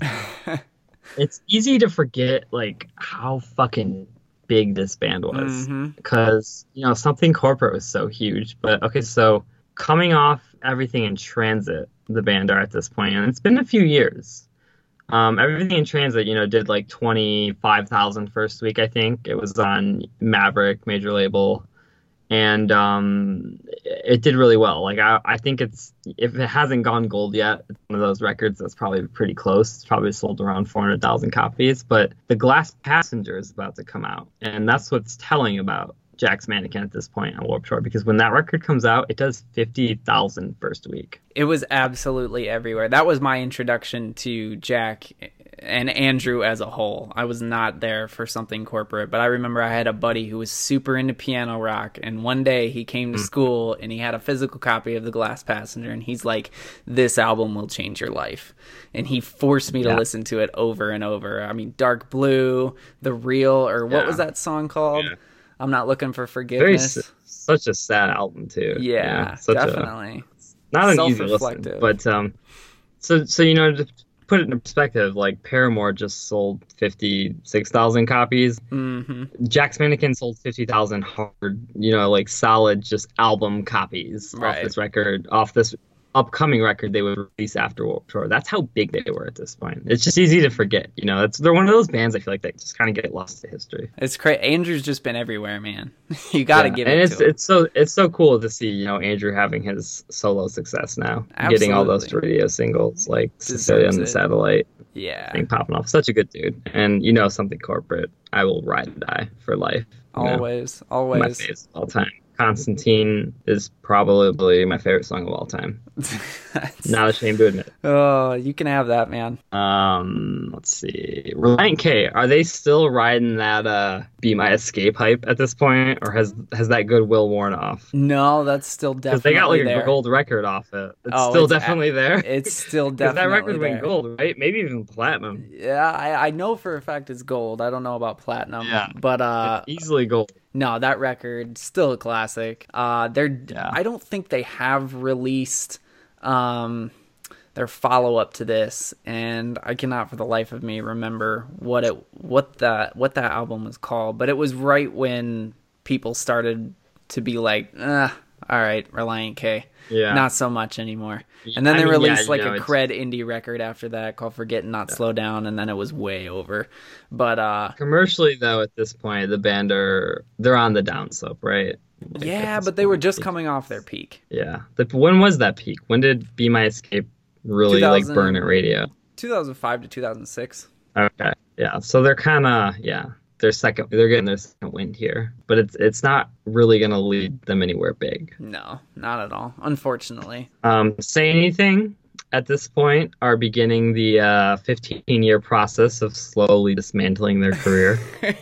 it's easy to forget, like, how fucking big this band was. Mm-hmm. Because, you know, Something Corporate was so huge. But, okay, so coming off Everything in Transit, the band are at this point, and it's been a few years. Um, Everything in Transit, you know, did like twenty-five thousand first week, I think. It was on Maverick, major label. And um, it did really well. Like, I, I think it's, if it hasn't gone gold yet, it's one of those records that's probably pretty close. It's probably sold around four hundred thousand copies. But The Glass Passenger is about to come out. And that's what's telling about Jack's Mannequin at this point on Warped Tour, because when that record comes out, it does fifty thousand first week. It was absolutely everywhere. That was my introduction to Jack and Andrew as a whole. I was not there for Something Corporate, but I remember I had a buddy who was super into piano rock, and one day he came to mm. school and he had a physical copy of The Glass Passenger, and he's like, this album will change your life. And he forced me to yeah. listen to it over and over. I mean, Dark Blue, The Real, or what yeah. was that song called? Yeah. I'm Not Looking for Forgiveness. Very, such a sad album too. Yeah, yeah definitely. A, not an easy listen, but um, so so you know, to put it in perspective, like Paramore just sold fifty-six thousand copies. Mm-hmm. Jack's Mannequin sold fifty thousand hard, you know, like solid just album copies right. off this record, off this upcoming record they would release after Warped Tour. That's how big they were at this point. It's just easy to forget. You know, it's they're one of those bands I feel like that just kind of get lost to history. It's crazy. Andrew's just been everywhere, man. You got to yeah, give and it it's to him. it's so it's so cool to see, you know, Andrew having his solo success now, Absolutely. Getting all those radio singles like Cecilia and the Satellite. Yeah, thing popping off. Such a good dude, and you know something corporate. I will ride and die for life. Always, know? always. My favorite all time. Constantine is probably my favorite song of all time. Not ashamed to admit. Oh, you can have that, man. Um, let's see. Relient K, are they still riding that uh Be My Escape hype at this point, or has has that goodwill worn off? No, that's still definitely Because they got like there. a gold record off it. It's oh, still it's definitely a- there. It's still definitely that record there. went gold, right? Maybe even platinum. Yeah, I, I know for a fact it's gold. I don't know about platinum. Yeah, but uh, it's easily gold. No, that record still a classic. Uh, they're yeah. I don't think they have released um their follow up to this, and I cannot for the life of me remember what it what that what that album was called. But it was right when people started to be like, ah, all right, Relient K. Yeah. Not so much anymore. And then I they mean, released yeah, like know, a it's... cred indie record after that called Forget Not yeah. Slow Down, and then it was way over. But uh commercially though, at this point the band are they're on the downslope, right? Like, yeah, but they point, were just coming off their peak. Yeah. The, when was that peak? When did Be My Escape really like burn at radio? two thousand five to two thousand six. Okay. Yeah. So they're kind of yeah. They're second. They're getting their second wind here, but it's it's not really going to lead them anywhere big. No, not at all. Unfortunately. Um, Say Anything at this point are beginning the uh, fifteen year process of slowly dismantling their career.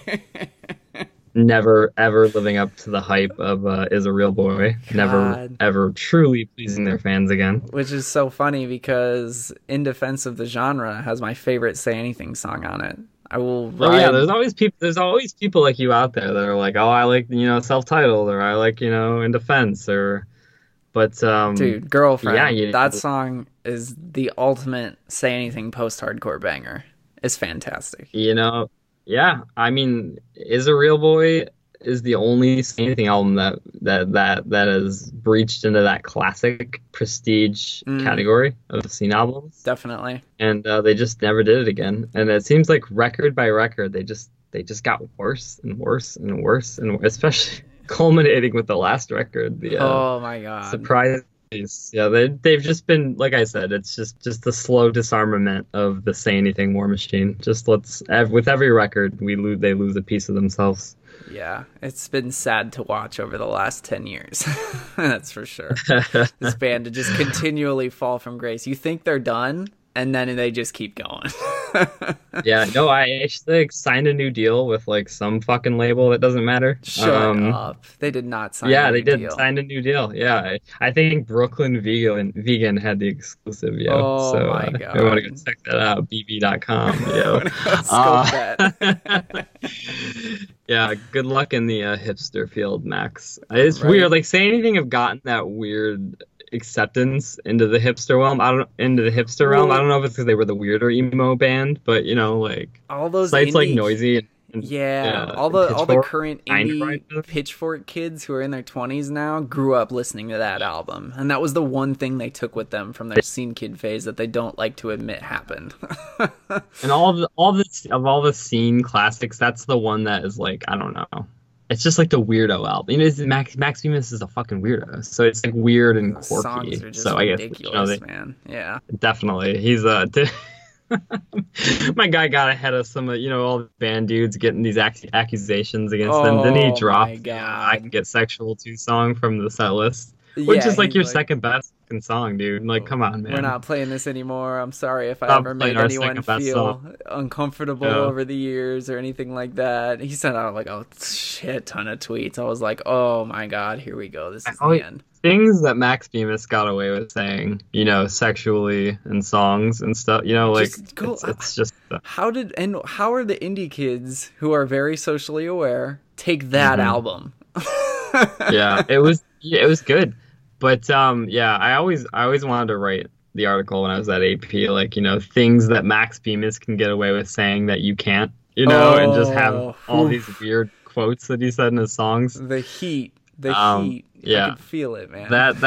Never ever living up to the hype of uh, Is a Real Boy. God. Never ever truly pleasing their fans again. Which is so funny because In Defense of the Genre has my favorite Say Anything song on it. I will. Oh yeah, there's always people. There's always people like you out there that are like, oh, I like you know self-titled, or I like you know In Defense, or. But um, dude, Girlfriend. Yeah, you, that song is the ultimate Say Anything post-hardcore banger. It's fantastic. You know, yeah. I mean, Is a Real Boy is the only Say Anything album that that that that has breached into that classic prestige mm. category of scene albums. Definitely. And uh, they just never did it again. And it seems like record by record, they just they just got worse and worse and worse, and worse, especially culminating with the last record. The, uh, oh my god! Surprise. Yeah, they they've just been, like I said, it's just just the slow disarmament of the Say Anything war machine. Just let's with every record we lose they lose a piece of themselves. Yeah, it's been sad to watch over the last ten years. That's for sure. This band to just continually fall from grace. You think they're done, and then they just keep going. Yeah, no, I actually like, signed a new deal with like some fucking label that doesn't matter. Shut um, up. They did not sign yeah, a new they did deal. sign a new deal. Yeah, I, I think Brooklyn Vegan Vegan had the exclusive, yo. Oh so, my uh, god. I want to go check that out, b b dot com, yo. uh, Yeah, good luck in the uh, hipster field, Max. It's right. weird. Like, Say Anything have gotten that weird acceptance into the hipster realm. I don't into the hipster realm. Well, I don't know if it's because they were the weirder emo band, but you know, like all those sites indie, like Noisy. And, and, yeah, yeah, all the Pitchfork, all the current indie right Pitchfork kids who are in their twenties now grew up listening to that album, and that was the one thing they took with them from their scene kid phase that they don't like to admit happened. And all of the, all this of all the scene classics, that's the one that is like, I don't know. It's just like the weirdo album. You know, it's, Max Max Bemis is a fucking weirdo, so it's like weird and quirky. Songs are just so I guess ridiculous, you know, they, man. Yeah, definitely. He's a. Uh, my guy got ahead of some of you know all the band dudes getting these ac- accusations against oh, them. Then he dropped my God. Uh, I Can Get Sexual Too song from the set list, which yeah, is like your like, second best song, dude. Like, come on, man. We're not playing this anymore. I'm sorry if I Stop ever made anyone feel uncomfortable yeah. over the years or anything like that. He sent out like a shit ton of tweets. I was like, oh my god, here we go. This is oh, the end. Things that Max Bemis got away with saying, you know, sexually in songs and stuff, you know, like just go, it's, it's just uh, how did and how are the indie kids who are very socially aware take that mm-hmm. album? Yeah, it was it was good. But um, yeah, I always I always wanted to write the article when I was at A P, like, you know, things that Max Bemis can get away with saying that you can't, you know, oh, and just have all oof. these weird quotes that he said in his songs. The heat, the um, heat. Yeah, I can feel it, man. That that's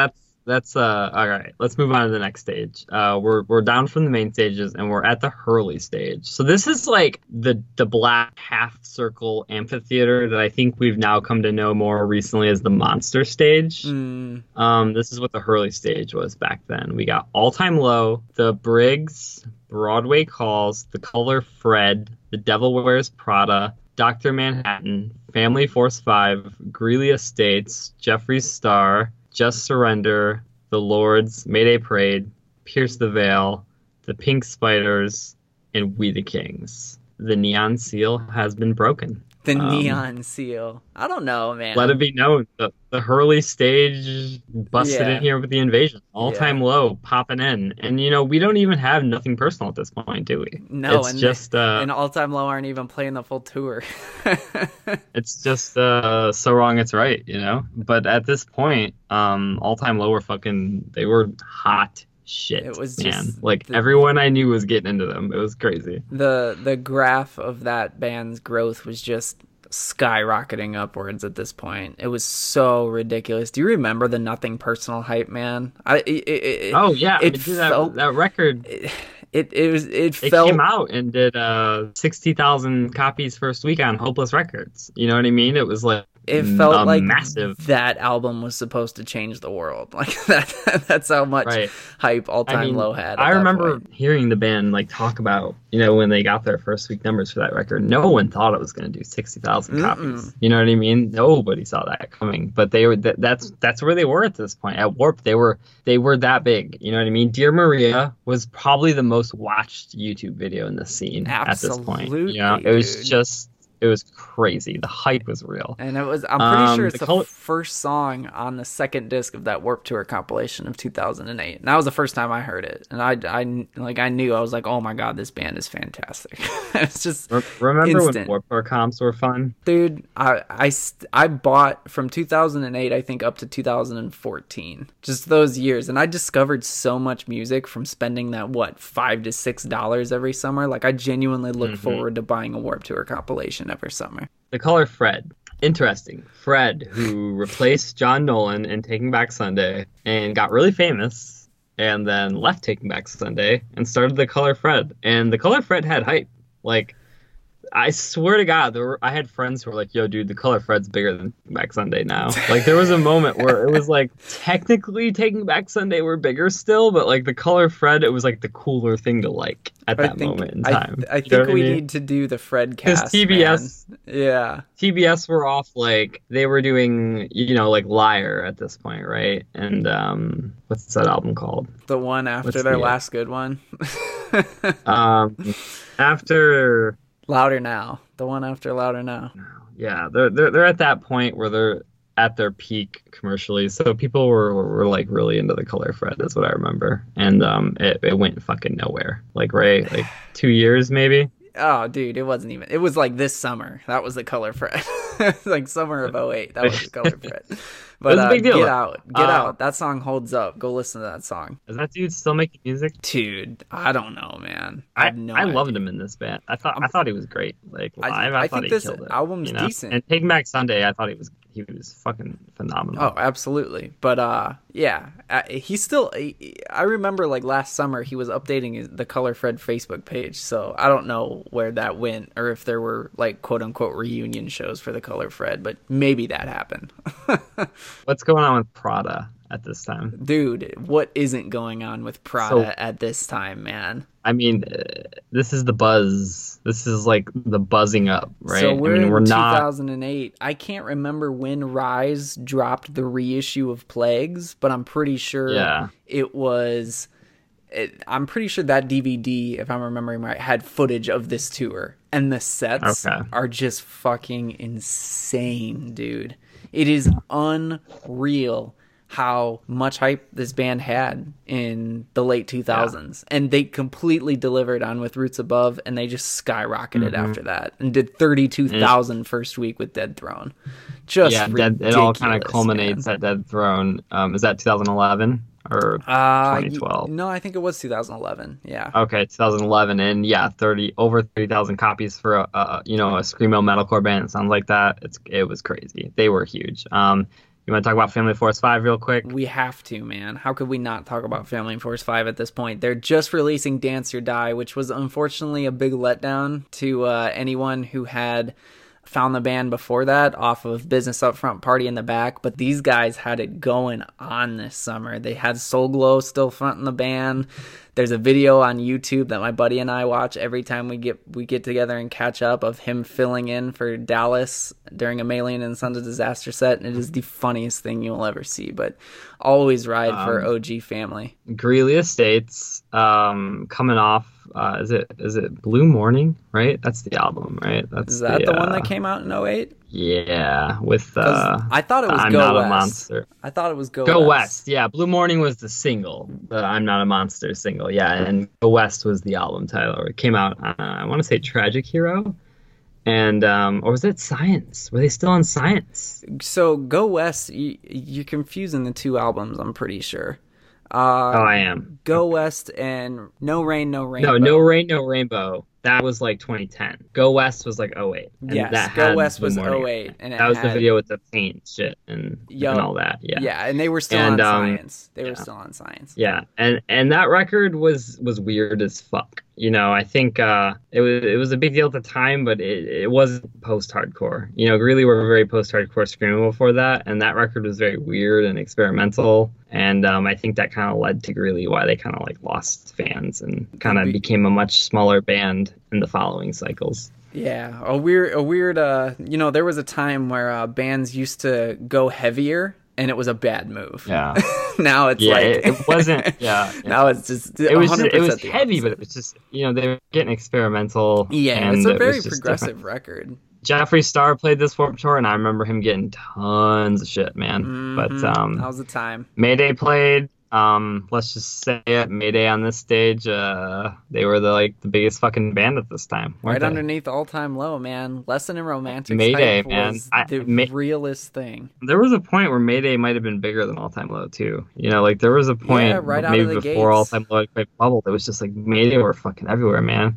That's uh all right. Let's move on to the next stage. Uh, we're we're down from the main stages and we're at the Hurley stage. So this is like the the black half circle amphitheater that I think we've now come to know more recently as the Monster stage. Mm. Um, this is what the Hurley stage was back then. We got All Time Low, the Briggs, Broadway Calls, The Color Fred, The Devil Wears Prada, Doctor Manhattan, Family Force Five, Greeley Estates, Jeffree Star, Just Surrender, The Lords, Mayday Parade, Pierce the Veil, The Pink Spiders, and We the Kings. The neon seal has been broken. The Um, neon seal. I don't know, man. Let it be known that the Hurley stage busted Yeah. in here with the invasion. All time Yeah. low, popping in. And, you know, we don't even have Nothing Personal at this point, do we? No, it's and, just, uh, and All Time Low aren't even playing the full tour. it's just uh, so wrong it's right, you know? But at this point, um, All Time Low were fucking, they were hot shit, It was man. just Like, the- everyone I knew was getting into them. It was crazy. the the graph of that band's growth was just skyrocketing upwards at this point. It was so ridiculous. Do you remember the Nothing Personal hype, man? I it, it, it, Oh, yeah. I it mean, dude, felt that, that record, it it was it it felt came out and did uh, sixty thousand copies first week on Hopeless Records. You know what I mean? It was like it felt a like massive. that album was supposed to change the world. Like that that's how much Right. hype All Time I mean, Low had. at I that remember point. hearing the band like talk about, you know, when they got their first week numbers for that record, no one thought it was going to do sixty thousand copies. Mm-mm. You know what I mean? Nobody saw that coming. But they were th- that's that's where they were at this point. At Warp, they were they were that big. You know what I mean? Dear Maria was probably the most watched YouTube video in the scene at this point. You know, Absolutely, it was dude. just it was crazy. The hype was real. And it was, I'm pretty Um, sure it's the the, color- first song on the second disc of that Warped Tour compilation of two thousand eight. And that was the first time I heard it. And I, I like, I knew, I was like, oh my God, this band is fantastic. It's just, Re- Remember instant. when Warp Tour comps were fun? dude, I, I, st- I bought from two thousand eight, I think, up to two thousand fourteen. Just those years. And I discovered so much music from spending that, what, five to six dollars every summer. Like, I genuinely look Mhm. forward to buying a Warped Tour compilation every summer. The Color Fred. Interesting. Fred, who replaced John Nolan in Taking Back Sunday and got really famous and then left Taking Back Sunday and started The Color Fred. And The Color Fred had hype. Like, I swear to God, there were, I had friends who were like, yo, dude, The Color Fred's bigger than Taking Back Sunday now. Like, there was a moment where it was like, technically Taking Back Sunday were bigger still, but like The Color Fred, it was like the cooler thing to like at that I think, moment in I, time. I You know think what I we mean? need to do the Fred 'Cause cast. T B S man. Yeah. T B S were off, like they were doing, you know, like Liar at this point, right? And um, what's that album called? The one after What's their the- last good one. Um, after, Louder Now. The one after Louder Now. yeah, they're they're they're at that point where they're at their peak commercially, so people were, were, were like really into The Color Fred, is what I remember, and um, it it went fucking nowhere, like right, like two years maybe. Oh, dude, it wasn't even. It was like this summer. That was the Color Fred. Like summer of oh eight. That was the Color Fred. But was a uh, big deal, Get though. Out. Get Uh, Out. That song holds up. Go listen to that song. Is that dude still making music? Dude, I don't know, man. I I, have no I idea. loved him in this band. I thought I thought he was great. Like I- live, I, I thought think he this killed it. album's you know? decent. And Taking Back Sunday, I thought he was he was fucking phenomenal. Oh, absolutely. But uh, yeah, uh, he still. I remember like last summer he was updating his, the Color Fred Facebook page. So I don't know where that went, or if there were like quote unquote reunion shows for the Color Fred. But maybe that happened. What's going on with Prada at this time? Dude, what isn't going on with Prada at this time, man? I mean, uh, this is the buzz. This is like the buzzing up, right? So we're I mean, in we're not. two thousand eight. I can't remember when Rise dropped the reissue of Plagues, but I'm pretty sure Yeah. it was. It, I'm pretty sure that D V D, if I'm remembering right, had footage of this tour, and the sets Okay. are just fucking insane, dude. It is unreal how much hype this band had in the late two thousands, and they completely delivered on With Roots Above, and they just skyrocketed Mm-hmm. after that and did thirty-two thousand first week with Dead Throne. Just Yeah, Dead, it all kind of ridiculous, culminates man. at Dead Throne. Um, is that twenty eleven or Uh, twenty twelve? No, I think it was two thousand eleven. Yeah. Okay, twenty eleven, and yeah, thirty over thirty thousand copies for a, a you know a screamo metalcore band that sounds like that. It's it was crazy. They were huge. Um, You want to talk about Family Force five real quick? We have to, man. How could we not talk about Family Force five at this point? They're just releasing Dance or Die, which was unfortunately a big letdown to uh, anyone who had found the band before that off of Business Up Front, Party in the Back. But these guys had it going on this summer. They had Soul Glow still fronting the band. There's a video on YouTube that my buddy and I watch every time we get we get together and catch up of him filling in for Dallas during a Maylene and Sons of Disaster set, and it is the funniest thing you'll ever see. But always ride um, for O G Family. Greeley Estates, um, coming off. Uh, is it is it Blue Morning? Right, that's the album, right? That's is that the, the one uh, that came out in oh eight? Yeah, with uh, I thought it was I'm Go Not West. a Monster. I thought it was Go, Go West. West. Yeah, Blue Morning was the single. The I'm Not a Monster single. Yeah, and Go West was the album title. It came out. Uh, I want to say Tragic Hero, and um, or was it Science? Were they still on Science? So Go West, you, you're confusing the two albums. I'm pretty sure. Uh, oh, I am. Go West and No Rain, No Rainbow. No, No Rain, No Rainbow. That was like twenty ten. Go West was like oh eight. And yes, that Go West Blue was Morning. oh eight. And that was had, the video with the paint shit and, yep, and all that. Yeah. Yeah, and they were still and, on um, Science. They yeah. were still on Science. Yeah, and and that record was was weird as fuck. You know, I think uh, it was it was a big deal at the time, but it, it wasn't post-hardcore. You know, really were very post-hardcore screamo before that, and that record was very weird and experimental. And um, I think that kind of led to really why they kind of like lost fans and kind of became a much smaller band in the following cycles. Yeah, a weird, a weird. Uh, you know, there was a time where uh, bands used to go heavier, and it was a bad move. Yeah. Now it's yeah, like it, it wasn't. Yeah. Now it's just. It was. Just, it was heavy, opposite. but it was just. You know, they were getting experimental. Yeah, and it's a it very was progressive different. record. Jeffree Star played this Warped Tour, and I remember him getting tons of shit, man. Mm-hmm. But um, that was the time. Mayday played. Um, let's just say it. Mayday on this stage. Uh, they were the like the biggest fucking band at this time. Right they? underneath All Time Low, man. Lesson in Romantic Mayday, Type man. was I, the Ma- realest thing. There was a point where Mayday might have been bigger than All Time Low too. You know, like there was a point yeah, right maybe out of the before gates. All Time Low had quite bubbled. It was just like Mayday were fucking everywhere, man.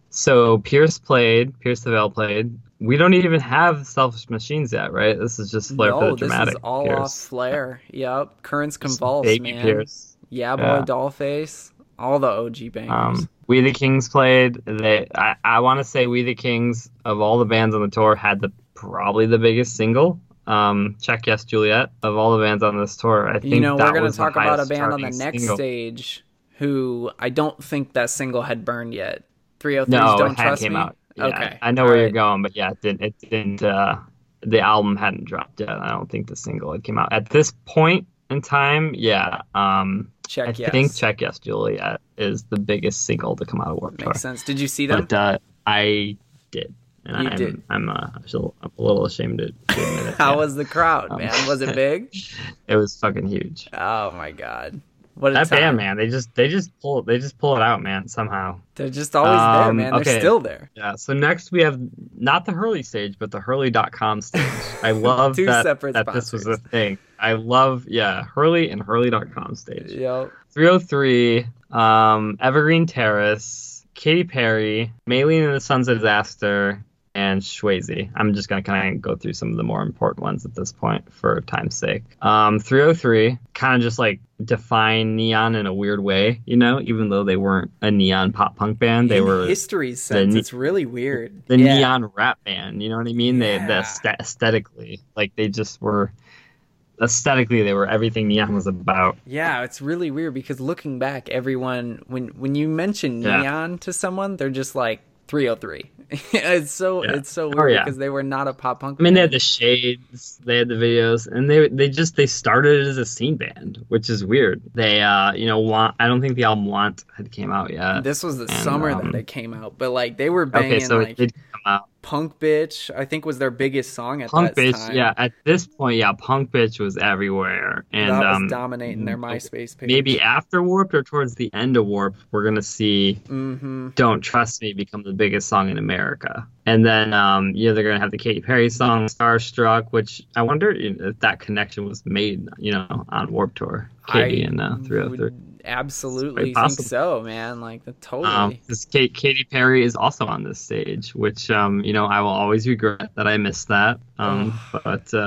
So Pierce played. Pierce the Veil played. We don't even have Selfish Machines yet, right? This is just Flair no, for the Dramatic. this is all Pierce. off Flair. Yep. Currents Convulse, Baby man. Pierce. Yeah, Boy, Yeah. Dollface. All the O G bangers. Um, We the Kings played. They, I, I want to say We the Kings of all the bands on the tour had the probably the biggest single. Um, Check Yes Juliet of all the bands on this tour. I think you know, that we're gonna was the talk about a highest band on the charting next single. stage who I don't think that single had burned yet. three oh three's No, Don't it had Trust came Me. out. Yeah, Okay, I know all where right. you're going, but yeah, it didn't. It didn't. Uh, the album hadn't dropped yet. I don't think the single had came out at this point in time. Yeah. Um, Check I Yes. think Check Yes Juliet is the biggest single to come out of Warped Tour. Makes sense. Did you see them? But uh, I did, and You I'm did. I'm, uh, I'm still I'm a little ashamed to, to admit it. How yeah. was the crowd, Um, man? Was it big? It was fucking huge. Oh my god. What a That time. band, man, they just they just pull they just pull it out, man, somehow. They're just always there, Um, man. They're okay. still there. Yeah. So next we have not the Hurley stage, but the Hurley dot com stage. I love Two that, separate that this was a sponsors. thing. I love yeah, Hurley and Hurley dot com stage. Yep. three oh three, um, Evergreen Terrace, Katy Perry, Maylene and the Sons of Disaster, and Swayze. I'm just going to kind of go through some of the more important ones at this point for time's sake. Um, three oh three kind of just like define Neon in a weird way, you know, even though they weren't a neon pop punk band, they In were history's sense, ne- it's really weird. the Yeah. neon rap band, you know what I mean? They, the Yeah. aesthet- aesthetically, like they just were, aesthetically, they were everything neon was about. Yeah, it's really weird because looking back, everyone when when you mention Yeah. neon to someone, they're just like three oh three. it's so Yeah. it's so Oh, weird yeah. because they were not a pop punk. I mean, they had band. the shades, they had the videos, and they they just they started as a scene band, which is weird. They uh, you know, want I don't think the album Want had came out yet. This was the And, summer um, that it came out, but like they were banging okay, so like it did come out. Punk Bitch, I think was their biggest song at Punk that Bitch, time. yeah. At this point, yeah, Punk Bitch was everywhere, and that was um, dominating their MySpace page. maybe after Warped or towards the end of Warped, we're gonna see Mm-hmm. "Don't Trust Me" become the biggest song in America, and then um, you know they're gonna have the Katy Perry song "Starstruck," which I wonder if that connection was made, you know, on Warped Tour. Katy and uh, three oh three. would absolutely think possible. so, man. Like the totally. Um, this Kate, Katy Perry is also on this stage, which um, you know I will always regret that I missed that. Um, but uh,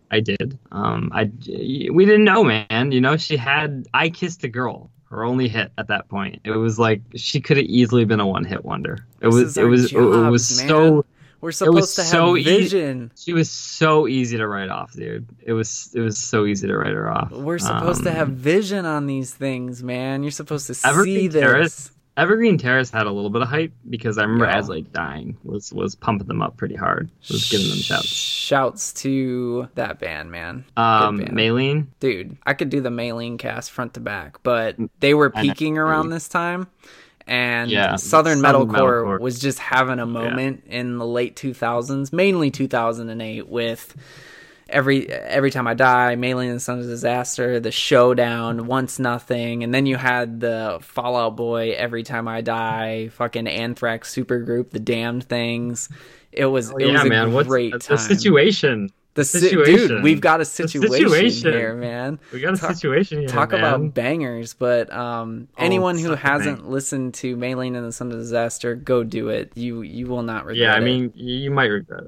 I did. Um, I we didn't know, man. You know, she had I Kissed a Girl, her only hit at that point. It was like she could have easily been a one hit wonder. It This was is it our was jobs, it was man. so We're it was supposed to have so easy. vision. She was so easy to write off, dude. It was it was so easy to write her off. We're supposed to Um, have vision on these things, man. You're supposed to see Evergreen this. Terrace. Evergreen Terrace had a little bit of hype because I remember Yeah. As Like Dying was was pumping them up pretty hard. Was giving them shouts. Shouts to that band, man. Good Um, band. Maylene. Dude, I could do the Maylene cast front to back, but they were I know. peaking around this time. And Yeah, Southern, Southern Metalcore, Metalcore. was just having a moment in the late two thousands, mainly two thousand eight, with every every time I die, Maylene and the Sons of Disaster, the Showdown, Once Nothing, and then you had the Fall Out Boy, Every Time I Die, fucking Anthrax supergroup, The Damned Things. It was Oh, it yeah, was a man. What's great the time. situation? The si- situation. dude, we've got a situation, situation. here, man. We got a Talk- situation here. Talk man. about bangers, but um, Oh, anyone who such a hasn't bang. listened to Maylene and the Sons of Disaster, go do it. You you will not regret Yeah, I it. mean, you might regret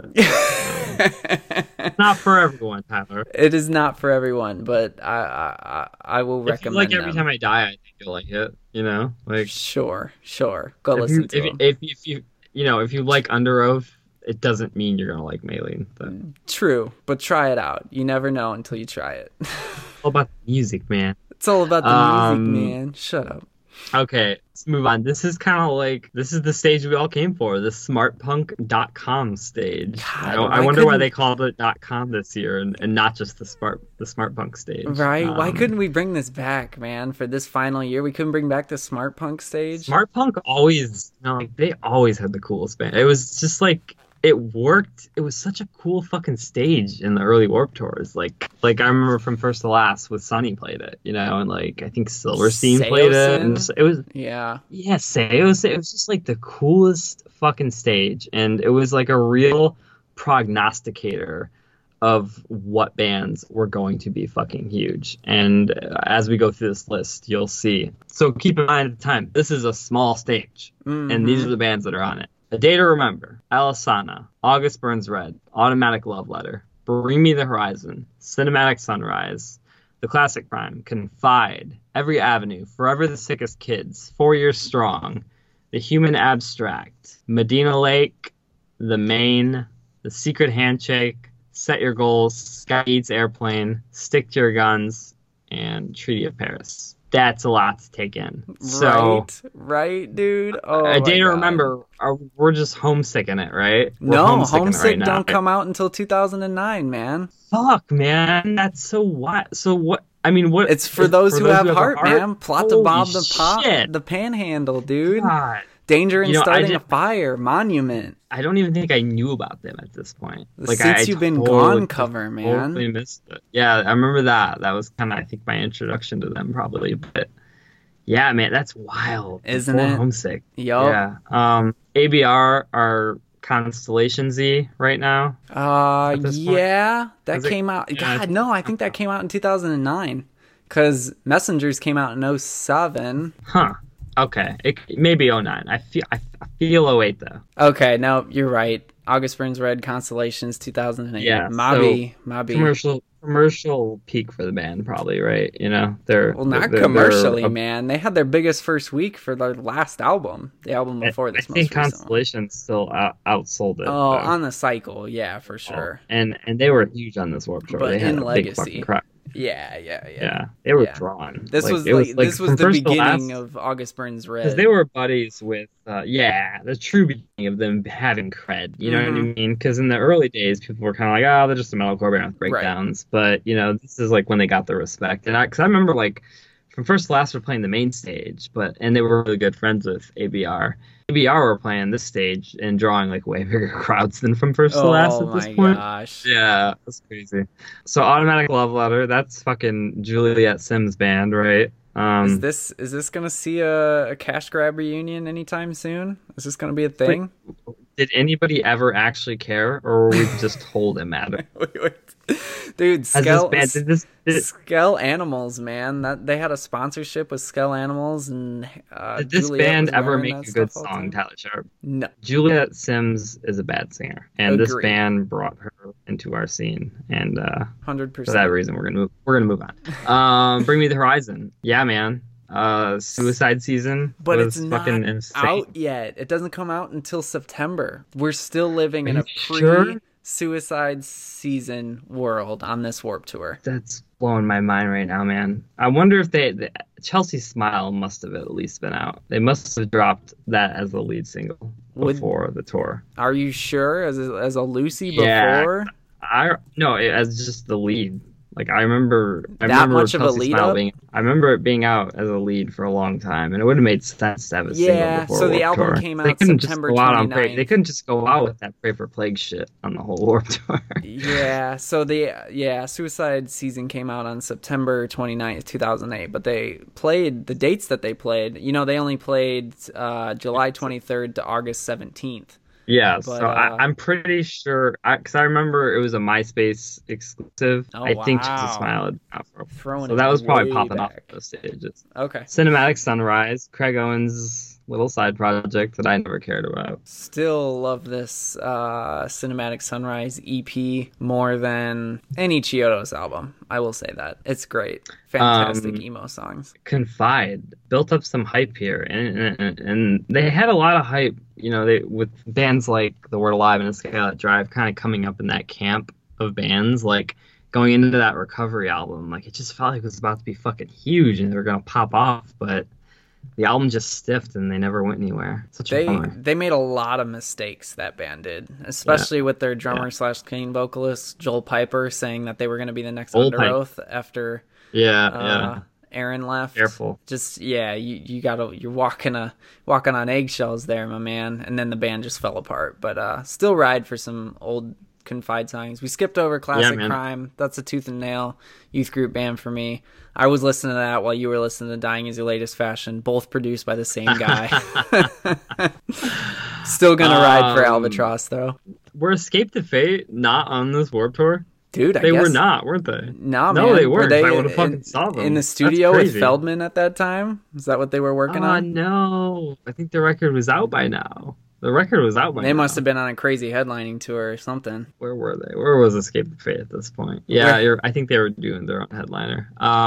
it. It's not for everyone, Tyler. It is not for everyone, but I I, I I will If you recommend like Every them. Time I Die, I think you'll like it. You know, like Sure, sure. Go if listen you, to if, them. if if you you know if you like Under Oath, it doesn't mean you're gonna like Maylene. But it's True, but try it out. You never know until you try it. all about the music, man. It's all about the Um, music, man. Shut up. Okay, let's move on. This is kind of like this is the stage we all came for, the smart punk dot com stage. God, I, why I wonder why couldn't- they called it .com this year and, and not just the smart the smart punk stage. Right? Why Um, couldn't we bring this back, man? For this final year, we couldn't bring back the Smart Punk stage. Smart punk always, you know, like they always had the coolest band. It was just like it worked. It was such a cool fucking stage in the early Warped Tours. Like, like I remember from First to Last with Sonny played it, you know, and like I think Silverstein played it, and Seosin? just, it was Yeah. yes, it was it was just like the coolest fucking stage, and it was like a real prognosticator of what bands were going to be fucking huge. And uh, as we go through this list, you'll see. So keep in mind at the time, this is a small stage, and these are the bands that are on it. A Day to Remember, Alisana, August Burns Red, Automatic Love Letter, Bring Me the Horizon, Cinematic Sunrise, The Classic Prime, Confide, Every Avenue, Forever the Sickest Kids, Four Years Strong, The Human Abstract, Medina Lake, The Main, The Secret Handshake, Set Your Goals, Sky Eats Airplane, Stick to Your Guns, and Treaty of Paris. That's a lot to take in. So, right, right, dude. Oh, A Day my to God. Remember, are, we're just homesick in it, right? We're No, homesick in it Homesick right now. don't come out until two thousand nine, man. Fuck, man, that's so what? So what? I mean, what? It's for those who have heart, man. Plot to Holy Bob the Pop, shit. the Panhandle, dude. God. Danger in You know, I Starting did- a Fire, Monument. I don't even think I knew about them at this point. The Like, Since I, I You've Been totally- Gone cover, man. Totally missed it. Yeah, I remember that. That was kind of, I think, my introduction to them, probably. But yeah, man, that's wild. Isn't Before it? Homesick. Yup. Yeah. Um, A B R are Constellation Z right now. Uh, at this point? yeah, that Was it- came out. yeah, I God, think- no, I think that came out in two thousand nine. Because Messengers came out in oh seven. Huh. Okay. It, maybe oh nine. I feel I, I feel oh eight though. Okay, no, you're right. August Burns Red, Constellations, two thousand eight. Yeah, Mabi, Mabi. Commercial commercial peak for the band, probably, right? You know, they're Well, not they're- commercially, they're- man. They had their biggest first week for their last album, the album I, before I this most think recent one. Constellation still out, outsold it. Oh, though. on the cycle, yeah, for sure. and and they were huge on this Warped Tour. But They had in a big Legacy. fucking crowd. Yeah, yeah, yeah. Yeah, they were Yeah. drawn. This Like, was it like, this was from the first to beginning last, of August Burns Red. because they were buddies with, uh, yeah, the true beginning of them having cred. You know what I Mhm. mean? Because in the early days, people were kind of like, oh, they're just a metalcore band with breakdowns. But you know, this is like when they got the respect. And I, because I remember like from first to last, we're playing the main stage, but and they were really good friends with A B R. A B R were playing this stage and drawing like way bigger crowds than from first to last oh at this my point. gosh. Yeah, that's crazy. So Automatic Love Letter, that's fucking Juliet Sims band, right? Um, Is this is this gonna see a, a cash grab reunion anytime soon? Is this gonna be a thing? did anybody ever actually care, or were we just told it mattered? wait, wait. Dude, Has this Skell, band, did this, did, Skell Animals, man. That they had a sponsorship with Skell Animals, and uh, did this Juliet band was ever wearing make that a good stuff all the song, time. Tyler Sharp? No. Juliet Sims is a bad singer, and this Agreed. band brought her into our scene, and uh, one hundred for percent. that reason, we're gonna move. We're gonna move on. Um, Bring Me the Horizon. Yeah, man. Uh, Suicide Season But was it's not fucking insane. out yet. It doesn't come out until September. We're still living in Are a you sure? pre-Suicide Season world on this Warped Tour. That's blowing my mind right now, man. I wonder if they the, Chelsea Smile must have at least been out. They must have dropped that as the lead single Would- before the tour. Are you sure? As a, as a Lucy Yeah. before? I no, it, as just the lead. Like I remember, I That remember much of a Chelsea lead Smile up? being. I remember it being out as a lead for a long time, and it would have made sense to have a single Yeah, before so the Warped album Tour. came They out couldn't September just go out on Pray, twenty-ninth. They couldn't just go out with that Pray for Plague shit on the whole Warped Tour. Yeah, so the yeah, Suicide Season came out on September twenty-ninth, two thousand eight, but they played the dates that they played. You know, they only played uh, July twenty-third to August seventeenth. Yeah, But, so uh, I, I'm pretty sure because I, I remember it was a MySpace exclusive. Oh, I think wow. Chelsea Smile had out for a while. Throwing So it that was probably way popping off back. those stages. Okay. Cinematic Sunrise, Craig Owens' little side project that I never cared about. Still love this uh, Cinematic Sunrise E P more than any Chiodos album. I will say that. It's great. Fantastic Um, emo songs. Confide built up some hype here, and, and and they had a lot of hype. You know, they with bands like The Word Alive and Skylight Drive kind of coming up in that camp of bands, like going into that Recovery album. Like it just felt like it was about to be fucking huge, and they were gonna pop off, but the album just stiffed and they never went anywhere. Such a They bummer. they made a lot of mistakes, that band did, especially with their drummer Yeah. slash clean vocalist Joel Piper saying that they were going to be the next Joel Under Piper. Oath after Yeah, uh, yeah. Aaron left. Careful. Just yeah, you you gotta you're walking a walking on eggshells there, my man. And then the band just fell apart. But uh, still ride for some old Confide songs. We skipped over Classic man. Crime. That's a Tooth and Nail youth group band for me. I was listening to that while you were listening to Dying Is Your Latest Fashion, both produced by the same guy. Still gonna ride for Um, Albatross though. Were Escape to Fate not on this Warped Tour? Dude, I They guess were not, weren't they? No, No, man. they Were weren't. they I would've in- fucking saw them. in the That's studio with crazy. Feldman at that time? Is that what they were working Oh, on? no. I think the record was out by now. The record was out by now. They must have been on a crazy headlining tour or something. Where were they? Where was Escape to Fate at this point? Yeah, Where- you're, I think they were doing their own headliner.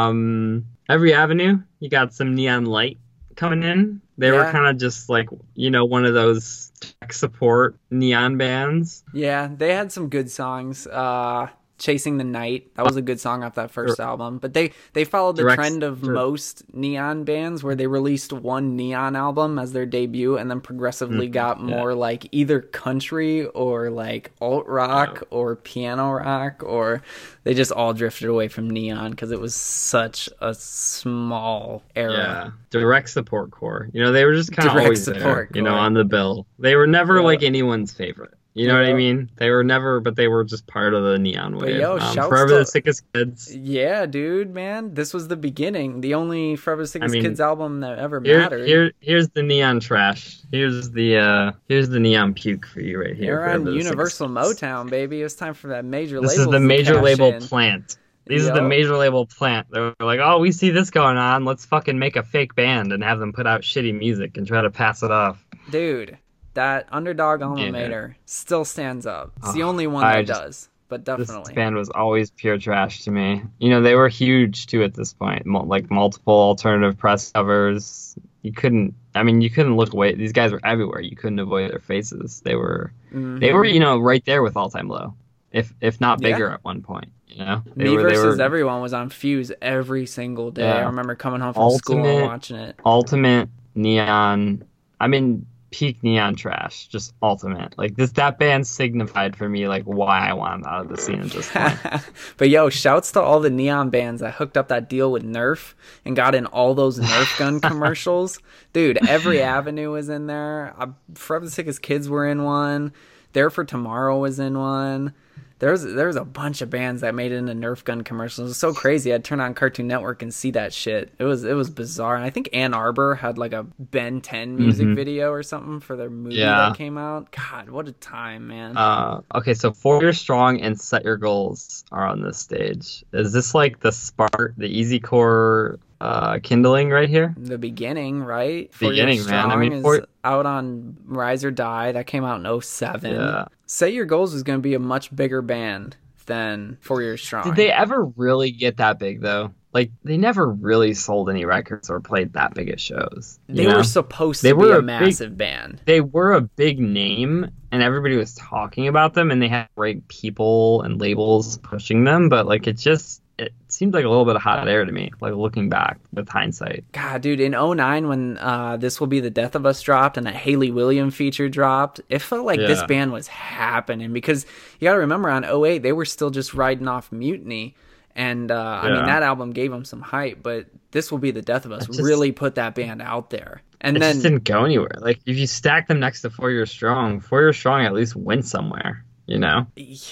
Um, Every Avenue, you got some Neon Light coming in. They were Yeah. kind of just like, you know, one of those tech support neon bands. Yeah, they had some good songs. Uh, Chasing the Night, that was a good song off that first album. But they, they followed the Direct- trend of Dir- most neon bands where they released one neon album as their debut and then progressively got Mm-hmm. yeah. more like either country or like alt rock or piano rock, or they just all drifted away from neon because it was such a small era. Yeah, direct support core. You know, they were just kind of Direct always there, support you know, core. on the bill. They were never Yeah. like anyone's favorite. You know what I Yeah. mean? They were never, but they were just part of the neon wave. yo, um, shouts Forever to- the Sickest Kids. Yeah, dude, man, this was the beginning. The only Forever Sickest I mean, Kids album that ever Here, mattered. here, here's the neon trash. Here's the, uh, here's the neon puke for you right here. You're Forever on the Sickest Universal Kids. Motown, baby. It's time for that major This label. is the major label in. plant. These are the Yup. major label plant. They're like, oh, we see this going on. Let's fucking make a fake band and have them put out shitty music and try to pass it off. Dude, that underdog alma Yeah. mater still stands up. It's the Oh, only one I that just- does, but This definitely. band was always pure trash to me. You know, they were huge too at this point. Mul- like multiple alternative press covers. You couldn't. I mean, you couldn't look away. These guys were everywhere. You couldn't avoid their faces. They were. Mhm. They were, you know, right there with All Time Low, if if not Yeah. bigger at one point. You know, they Me were. They versus were Everyone was on Fuse every single day. Yeah. I remember coming home from school and Ultimate- watching it. ultimate neon. I mean, peak neon trash. Just ultimate. Like this. That band signified for me like why I wanted out of the scene at this point. But yo, shouts to all the neon bands that hooked up that deal with Nerf and got in all those Nerf gun commercials. Dude, Every Avenue was in there. Uh, Forever the Sickest Kids were in one. There for Tomorrow was in one. There's there's a bunch of bands that made it into Nerf gun commercials. It was so crazy. I'd turn on Cartoon Network and see that shit. It was it was bizarre. And I think Ann Arbor had like a Ben ten music mm-hmm. video or something for their movie yeah. that came out. God, what a time, man. Uh, okay, so Four Year Strong and Set Your Goals are on this stage. Is this like the spark, the easy core uh, kindling right here? The beginning, right? Beginning, Four Year man. Strong I mean, is four... out on Rise or Die. That came out in oh seven. Yeah. Set Your Goals is going to be a much bigger band than Four Years Strong. Did they ever really get that big, though? Like, they never really sold any records or played that big at shows. They know? were supposed to they be were a, a massive big, band. They were a big name, and everybody was talking about them, and they had great people and labels pushing them, but, like, it just... it seemed like a little bit of hot air to me, like looking back with hindsight. God, dude, in oh nine when uh, This Will Be the Death of Us dropped and that Haley Williams feature dropped, it felt like yeah. this band was happening because you got to remember on oh eight, they were still just riding off Mutiny. And, uh, yeah. I mean, that album gave them some hype, but This Will Be the Death of Us just, really put that band out there. And it then just didn't go anywhere. Like, if you stack them next to Four Year Strong, Four Year Strong at least went somewhere. You know,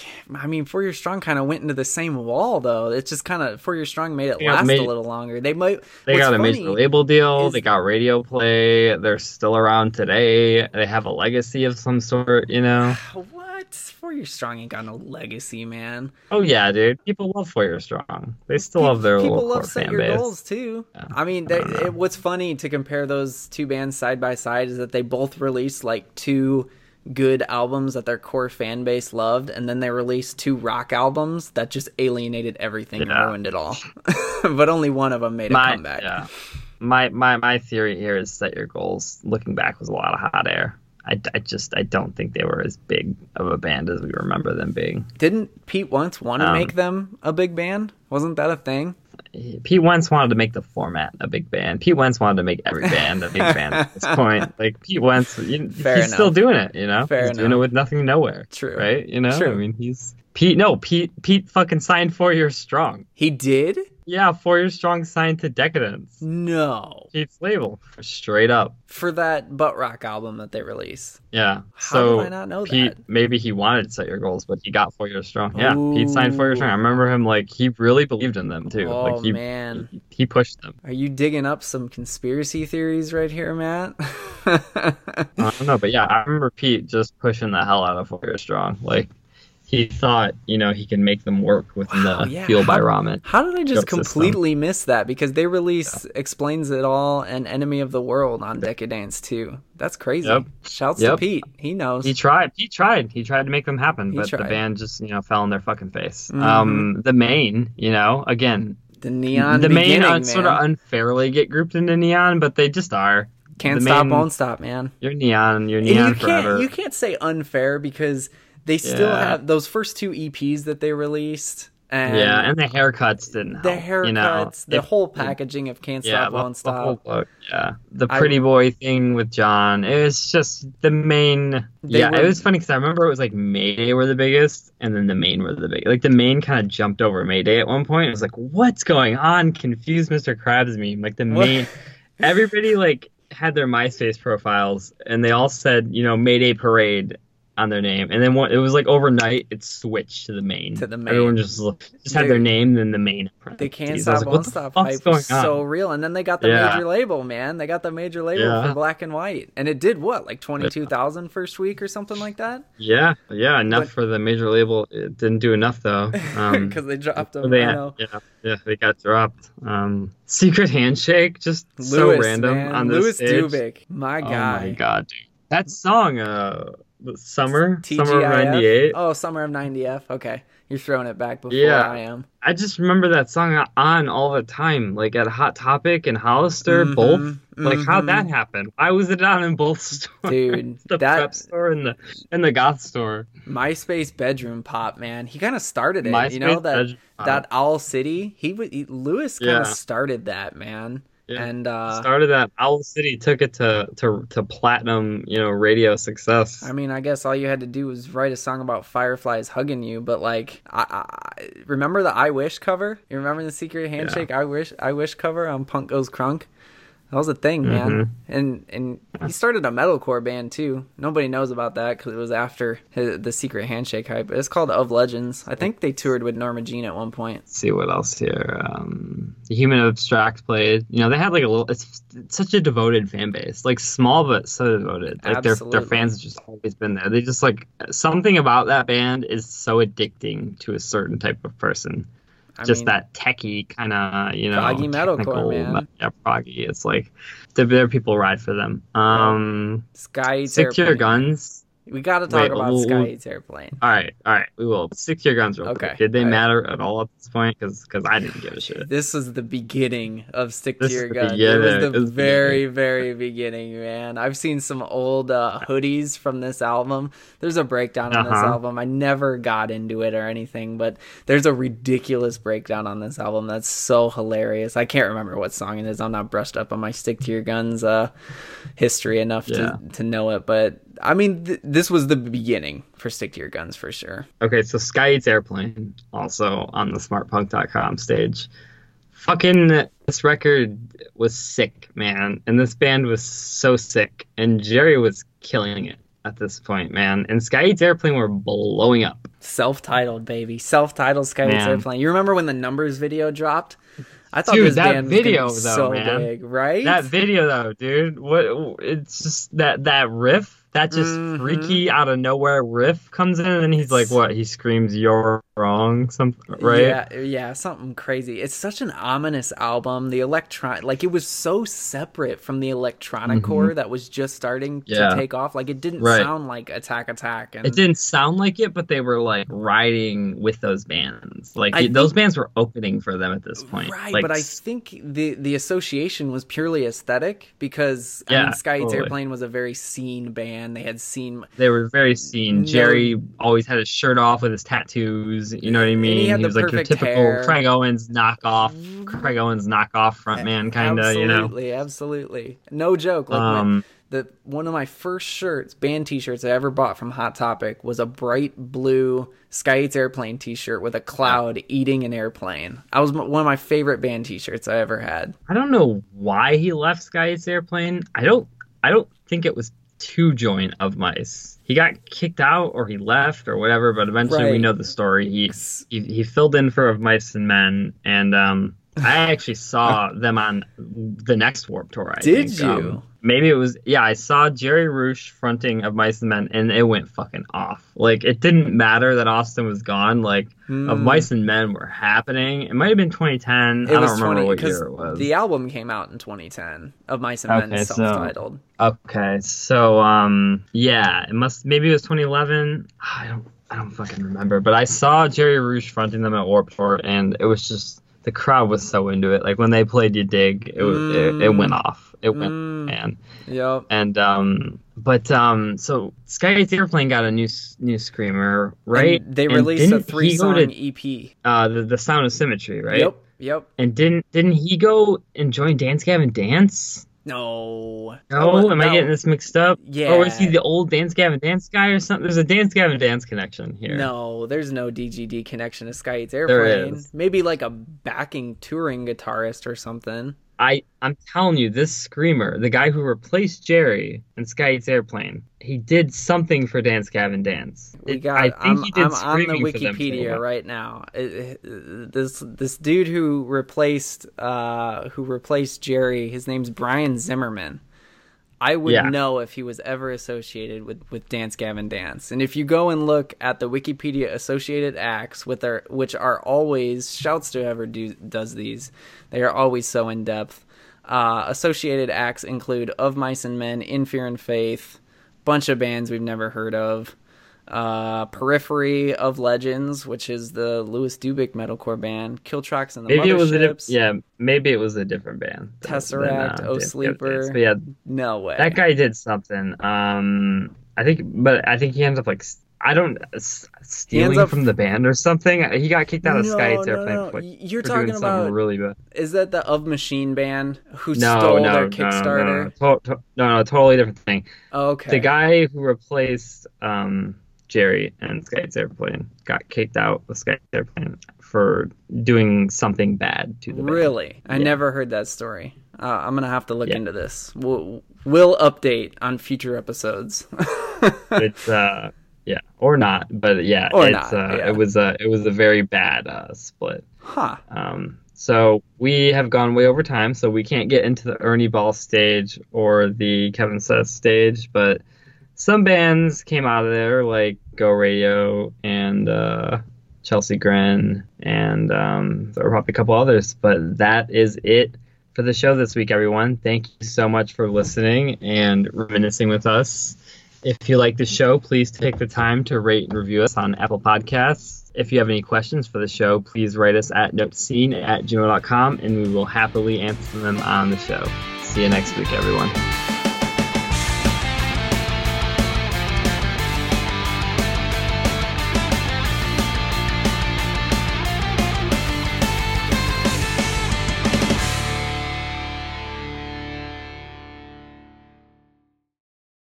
I mean, Four Year Strong kind of went into the same wall, though. It's just kind of Four Year Strong made it they last made, a little longer. They might. They got a major label deal. Is, they got radio play. They're still around today. They have a legacy of some sort. You know. What? Four Year Strong ain't got no legacy, man. Oh yeah, dude. People love Four Year Strong. They still people, love their people little love core Set fan Your base. Goals too. Yeah. I mean, they, I it, what's funny to compare those two bands side by side is that they both released like two good albums that their core fan base loved, and then they released two rock albums that just alienated everything yeah. and ruined it all. But only one of them made a my, comeback. Yeah. My, my my theory here is Set Your Goals, looking back, was a lot of hot air. I, I just I don't think they were as big of a band as we remember them being. Didn't Pete Wentz want to um, make them a big band? Wasn't that a thing? Pete Wentz wanted to make the format a big band. Pete Wentz wanted to make every band a big band at this point. Like, Pete Wentz, you, he's enough. still doing it, you know? Fair he's enough. doing it with nothing nowhere. True. Right? You know? True. I mean, he's... Pete, no, Pete Pete fucking signed Four Years Strong. He did? Yeah, Four Years Strong signed to Decadence. No. Pete's label. Straight up. For that butt rock album that they released. Yeah. How so did I not know Pete, that? Maybe he wanted to Set Your Goals, but he got Four Years Strong. Yeah, Ooh. Pete signed Four Years Strong. I remember him, like, he really believed in them, too. Oh, like, he, man. He, he pushed them. Are you digging up some conspiracy theories right here, Matt? I don't know, but yeah, I remember Pete just pushing the hell out of Four Years Strong. Like, he thought, you know, he can make them work within wow, the yeah. Fueled by how, Ramen. How did I just completely system. miss that? Because they released yeah. Explains It All and Enemy of the World on Decadence too. That's crazy. Yep. Shouts yep. to Pete. He knows. He tried. He tried. He tried to make them happen, He but tried. the band just, you know, fell on their fucking face. Mm-hmm. Um, the Main, you know, again, the Neon the Main man. sort of unfairly get grouped into Neon, but they just are. Can't the stop, main, won't stop, man. You're Neon. You're Neon you forever. Can't, you can't say unfair because they still yeah. have those first two E Ps that they released. And yeah, and the haircuts didn't help. The haircuts, you know? the it, whole packaging of Can't yeah, Stop, the, Won't the Stop. Whole look, yeah, the Pretty I, Boy thing with John. It was just the Main. Yeah, were, it was funny because I remember it was like Mayday were the biggest, and then the Main were the biggest. Like the Main kind of jumped over Mayday at one point. It was like, what's going on? Confused Mister Krabs meme. Like the Main, everybody like had their MySpace profiles, and they all said, you know, Mayday Parade on their name, and then one, it was like overnight it switched to the Main. To the Main. Everyone just just had their name, then the Main. They Can't Stop, like, Won't Stop hype was so real, and then they got the yeah. major label, man. They got the major label yeah. for Black and White, and it did what, like twenty-two thousand first week or something like that. Yeah, yeah, enough but, for the major label. It didn't do enough though, because um, they dropped them. They, I know. Yeah, yeah, they got dropped. Um, Secret Handshake, just Lewis, so random man. on this Lewis stage. Dubik, my guy. Oh my god, dude, that song, uh. Summer, T G I F? Summer of ninety-eight. Oh, Summer of ninety F. Okay, you're throwing it back before yeah, I am. I just remember that song on all the time, like at Hot Topic and Hollister, mm-hmm, both. Mm-hmm. Like, how'd that happen? Why was it on in both stores? Dude, the that, prep store and the and the goth store. MySpace bedroom pop, man. He kind of started it. MySpace you know that pop. that Owl City. He, he Lewis kind of yeah. started that, man. Yeah. And uh, started that. Owl City took it to, to to platinum, you know, radio success. I mean, I guess all you had to do was write a song about fireflies hugging you. But like, I, I remember the I Wish cover. You remember the Secret Handshake yeah. I Wish I Wish cover on Punk Goes Crunk. That was a thing, man. Mm-hmm. And and he started a metalcore band too. Nobody knows about that because it was after his, the Secret Handshake hype. It's called Of Legends. I think they toured with Norma Jean at one point. Let's see what else here. Um, the Human Abstract played. You know, they had like a little. It's, it's such a devoted fan base, like small but so devoted. Like their their fans have just always been there. They just like something about that band is so addicting to a certain type of person. I just mean, that techie kind of, you know, proggy metalcore, man. Yeah, proggy. It's like there, there are people ride for them. Um, Sky Eats Stick to Your Guns. We got to talk Wait, about we'll, Sky Eats Airplane. All right, all right, we will. Stick to Your Guns real okay. quick. Did they all matter right. at all at this point? Because I didn't give a shit. This was the beginning of Stick this to Your the Guns. Beginning. It was the it was very, beginning. very beginning, man. I've seen some old uh, hoodies from this album. There's a breakdown on uh-huh. this album. I never got into it or anything, but there's a ridiculous breakdown on this album that's so hilarious. I can't remember what song it is. I'm not brushed up on my Stick to Your Guns uh, history enough yeah. to, to know it, but I mean, th- this was the beginning for Stick to Your Guns for sure. Okay, so Sky Eats Airplane, also on the smart punk dot com stage. Fucking, this record was sick, man. And this band was so sick. And Jerry was killing it at this point, man. And Sky Eats Airplane were blowing up. Self-titled, baby. Self-titled Sky Eats Airplane. You remember when the Numbers video dropped? I thought dude, this that band video was though, so man. big, right? That video though, dude. What? It's just that that riff, that just mm-hmm. freaky out of nowhere riff comes in, and then he's like, "What?" He screams, "You're wrong," something, right? Yeah, yeah, something crazy. It's such an ominous album. The electron, like it was so separate from the electronic mm-hmm. core that was just starting yeah. to take off. Like it didn't right. sound like Attack Attack. And it didn't sound like it, but they were like riding with those bands. Like I those think, bands were opening for them at this point, right? Like, but I think the the association was purely aesthetic because yeah, I mean, Sky Eats totally. Airplane was a very scene band. They had scene. They were very scene. No, Jerry always had his shirt off with his tattoos. You know what I mean? He, had he was like your typical hair. Craig Owens knockoff, Craig Owens knockoff frontman kind of. You know? Absolutely, absolutely. No joke. Like um, my, the one of my first shirts, band T-shirts I ever bought from Hot Topic was a bright blue Sky Eats Airplane T-shirt with a cloud yeah. eating an airplane. I was one of my favorite band T-shirts I ever had. I don't know why he left Sky Eats Airplane. I don't. I don't think it was to join Of Mice. He got kicked out or he left or whatever, but eventually right. we know the story. He, he he filled in for Of Mice and Men, and um, I actually saw them on the next Warped Tour. I Did think. you? Um, maybe it was, yeah, I saw Jerry Roosh fronting Of Mice and Men, and it went fucking off. Like, it didn't matter that Austin was gone. Like, mm. Of Mice and Men were happening. It might have been twenty ten. It I don't was remember twenty, what year it was. The album came out in twenty ten. Of Mice and okay, Men, self-titled. So, okay, so, um, yeah, it must, maybe it was twenty eleven. I don't, I don't fucking remember. But I saw Jerry Roosh fronting them at Warped Tour, and it was just, the crowd was so into it. Like, when they played You Dig, it, mm. it, it went off. It went, mm. man. Yep. And, um, but, um, so Sky Eats Airplane got a new, new screamer, right? And they and released a three-song E P. Uh, the, the Sound of Symmetry, right? Yep, yep. And didn't, didn't he go and join Dance Gavin Dance? No. No, was, am no. I getting this mixed up? Yeah. Or is he the old Dance Gavin Dance guy or something? There's a Dance Gavin Dance connection here. No, there's no D G D connection to Sky Eats Airplane. There is. Maybe like a backing touring guitarist or something. I, I'm telling you, this screamer, the guy who replaced Jerry in Sky Eats Airplane, he did something for Dance Gavin Dance. We got. I think I'm, he did I'm on the screaming for them Wikipedia too. right now. It, it, this this dude who replaced uh, who replaced Jerry, his name's Brian Zimmerman. I would Yeah. know if he was ever associated with, with Dance Gavin Dance. And if you go and look at the Wikipedia associated acts, with their, which are always, shouts to whoever do, does these, they are always so in depth. Uh, associated acts include Of Mice and Men, In Fear and Faith, bunch of bands we've never heard of. Uh, Periphery, Of Legends, which is the Louis Dubik metalcore band. Kill Tracks and the Maybe it was a Motherships. diff- yeah, maybe it was a different band. Tesseract, than, uh, Oh Dance Sleeper. Gavin Dance. But yeah, No way. that guy did something. Um, I think, but I think he ends up like I don't s- stealing up- from the band or something. He got kicked out of No, Sky Eats no, Airplane no. for, like, You're for talking doing something about- really bad. Is that the Of Machine band who No, stole no, their no, Kickstarter? no, no, to- to- no, no, totally different thing. Okay. The guy who replaced um, Jerry and Sky's Airplane got kicked out of Sky's Airplane for doing something bad to the band. Really? I yeah. never heard that story. Uh, I'm going to have to look yeah. into this. We'll, we'll update on future episodes. It's, uh, yeah, or not, but yeah, or it's, not, uh, yeah. it was a, it was a very bad uh, split. Huh. Um, so we have gone way over time, so we can't get into the Ernie Ball stage or the Kevin Seth stage, but some bands came out of there, like Go Radio and uh, Chelsea Grin, and um, there were probably a couple others, but that is it for the show this week, everyone. Thank you so much for listening and reminiscing with us. If you like the show, please take the time to rate and review us on Apple Podcasts. If you have any questions for the show, please write us at notescene at gmail dot com, and we will happily answer them on the show. See you next week, everyone.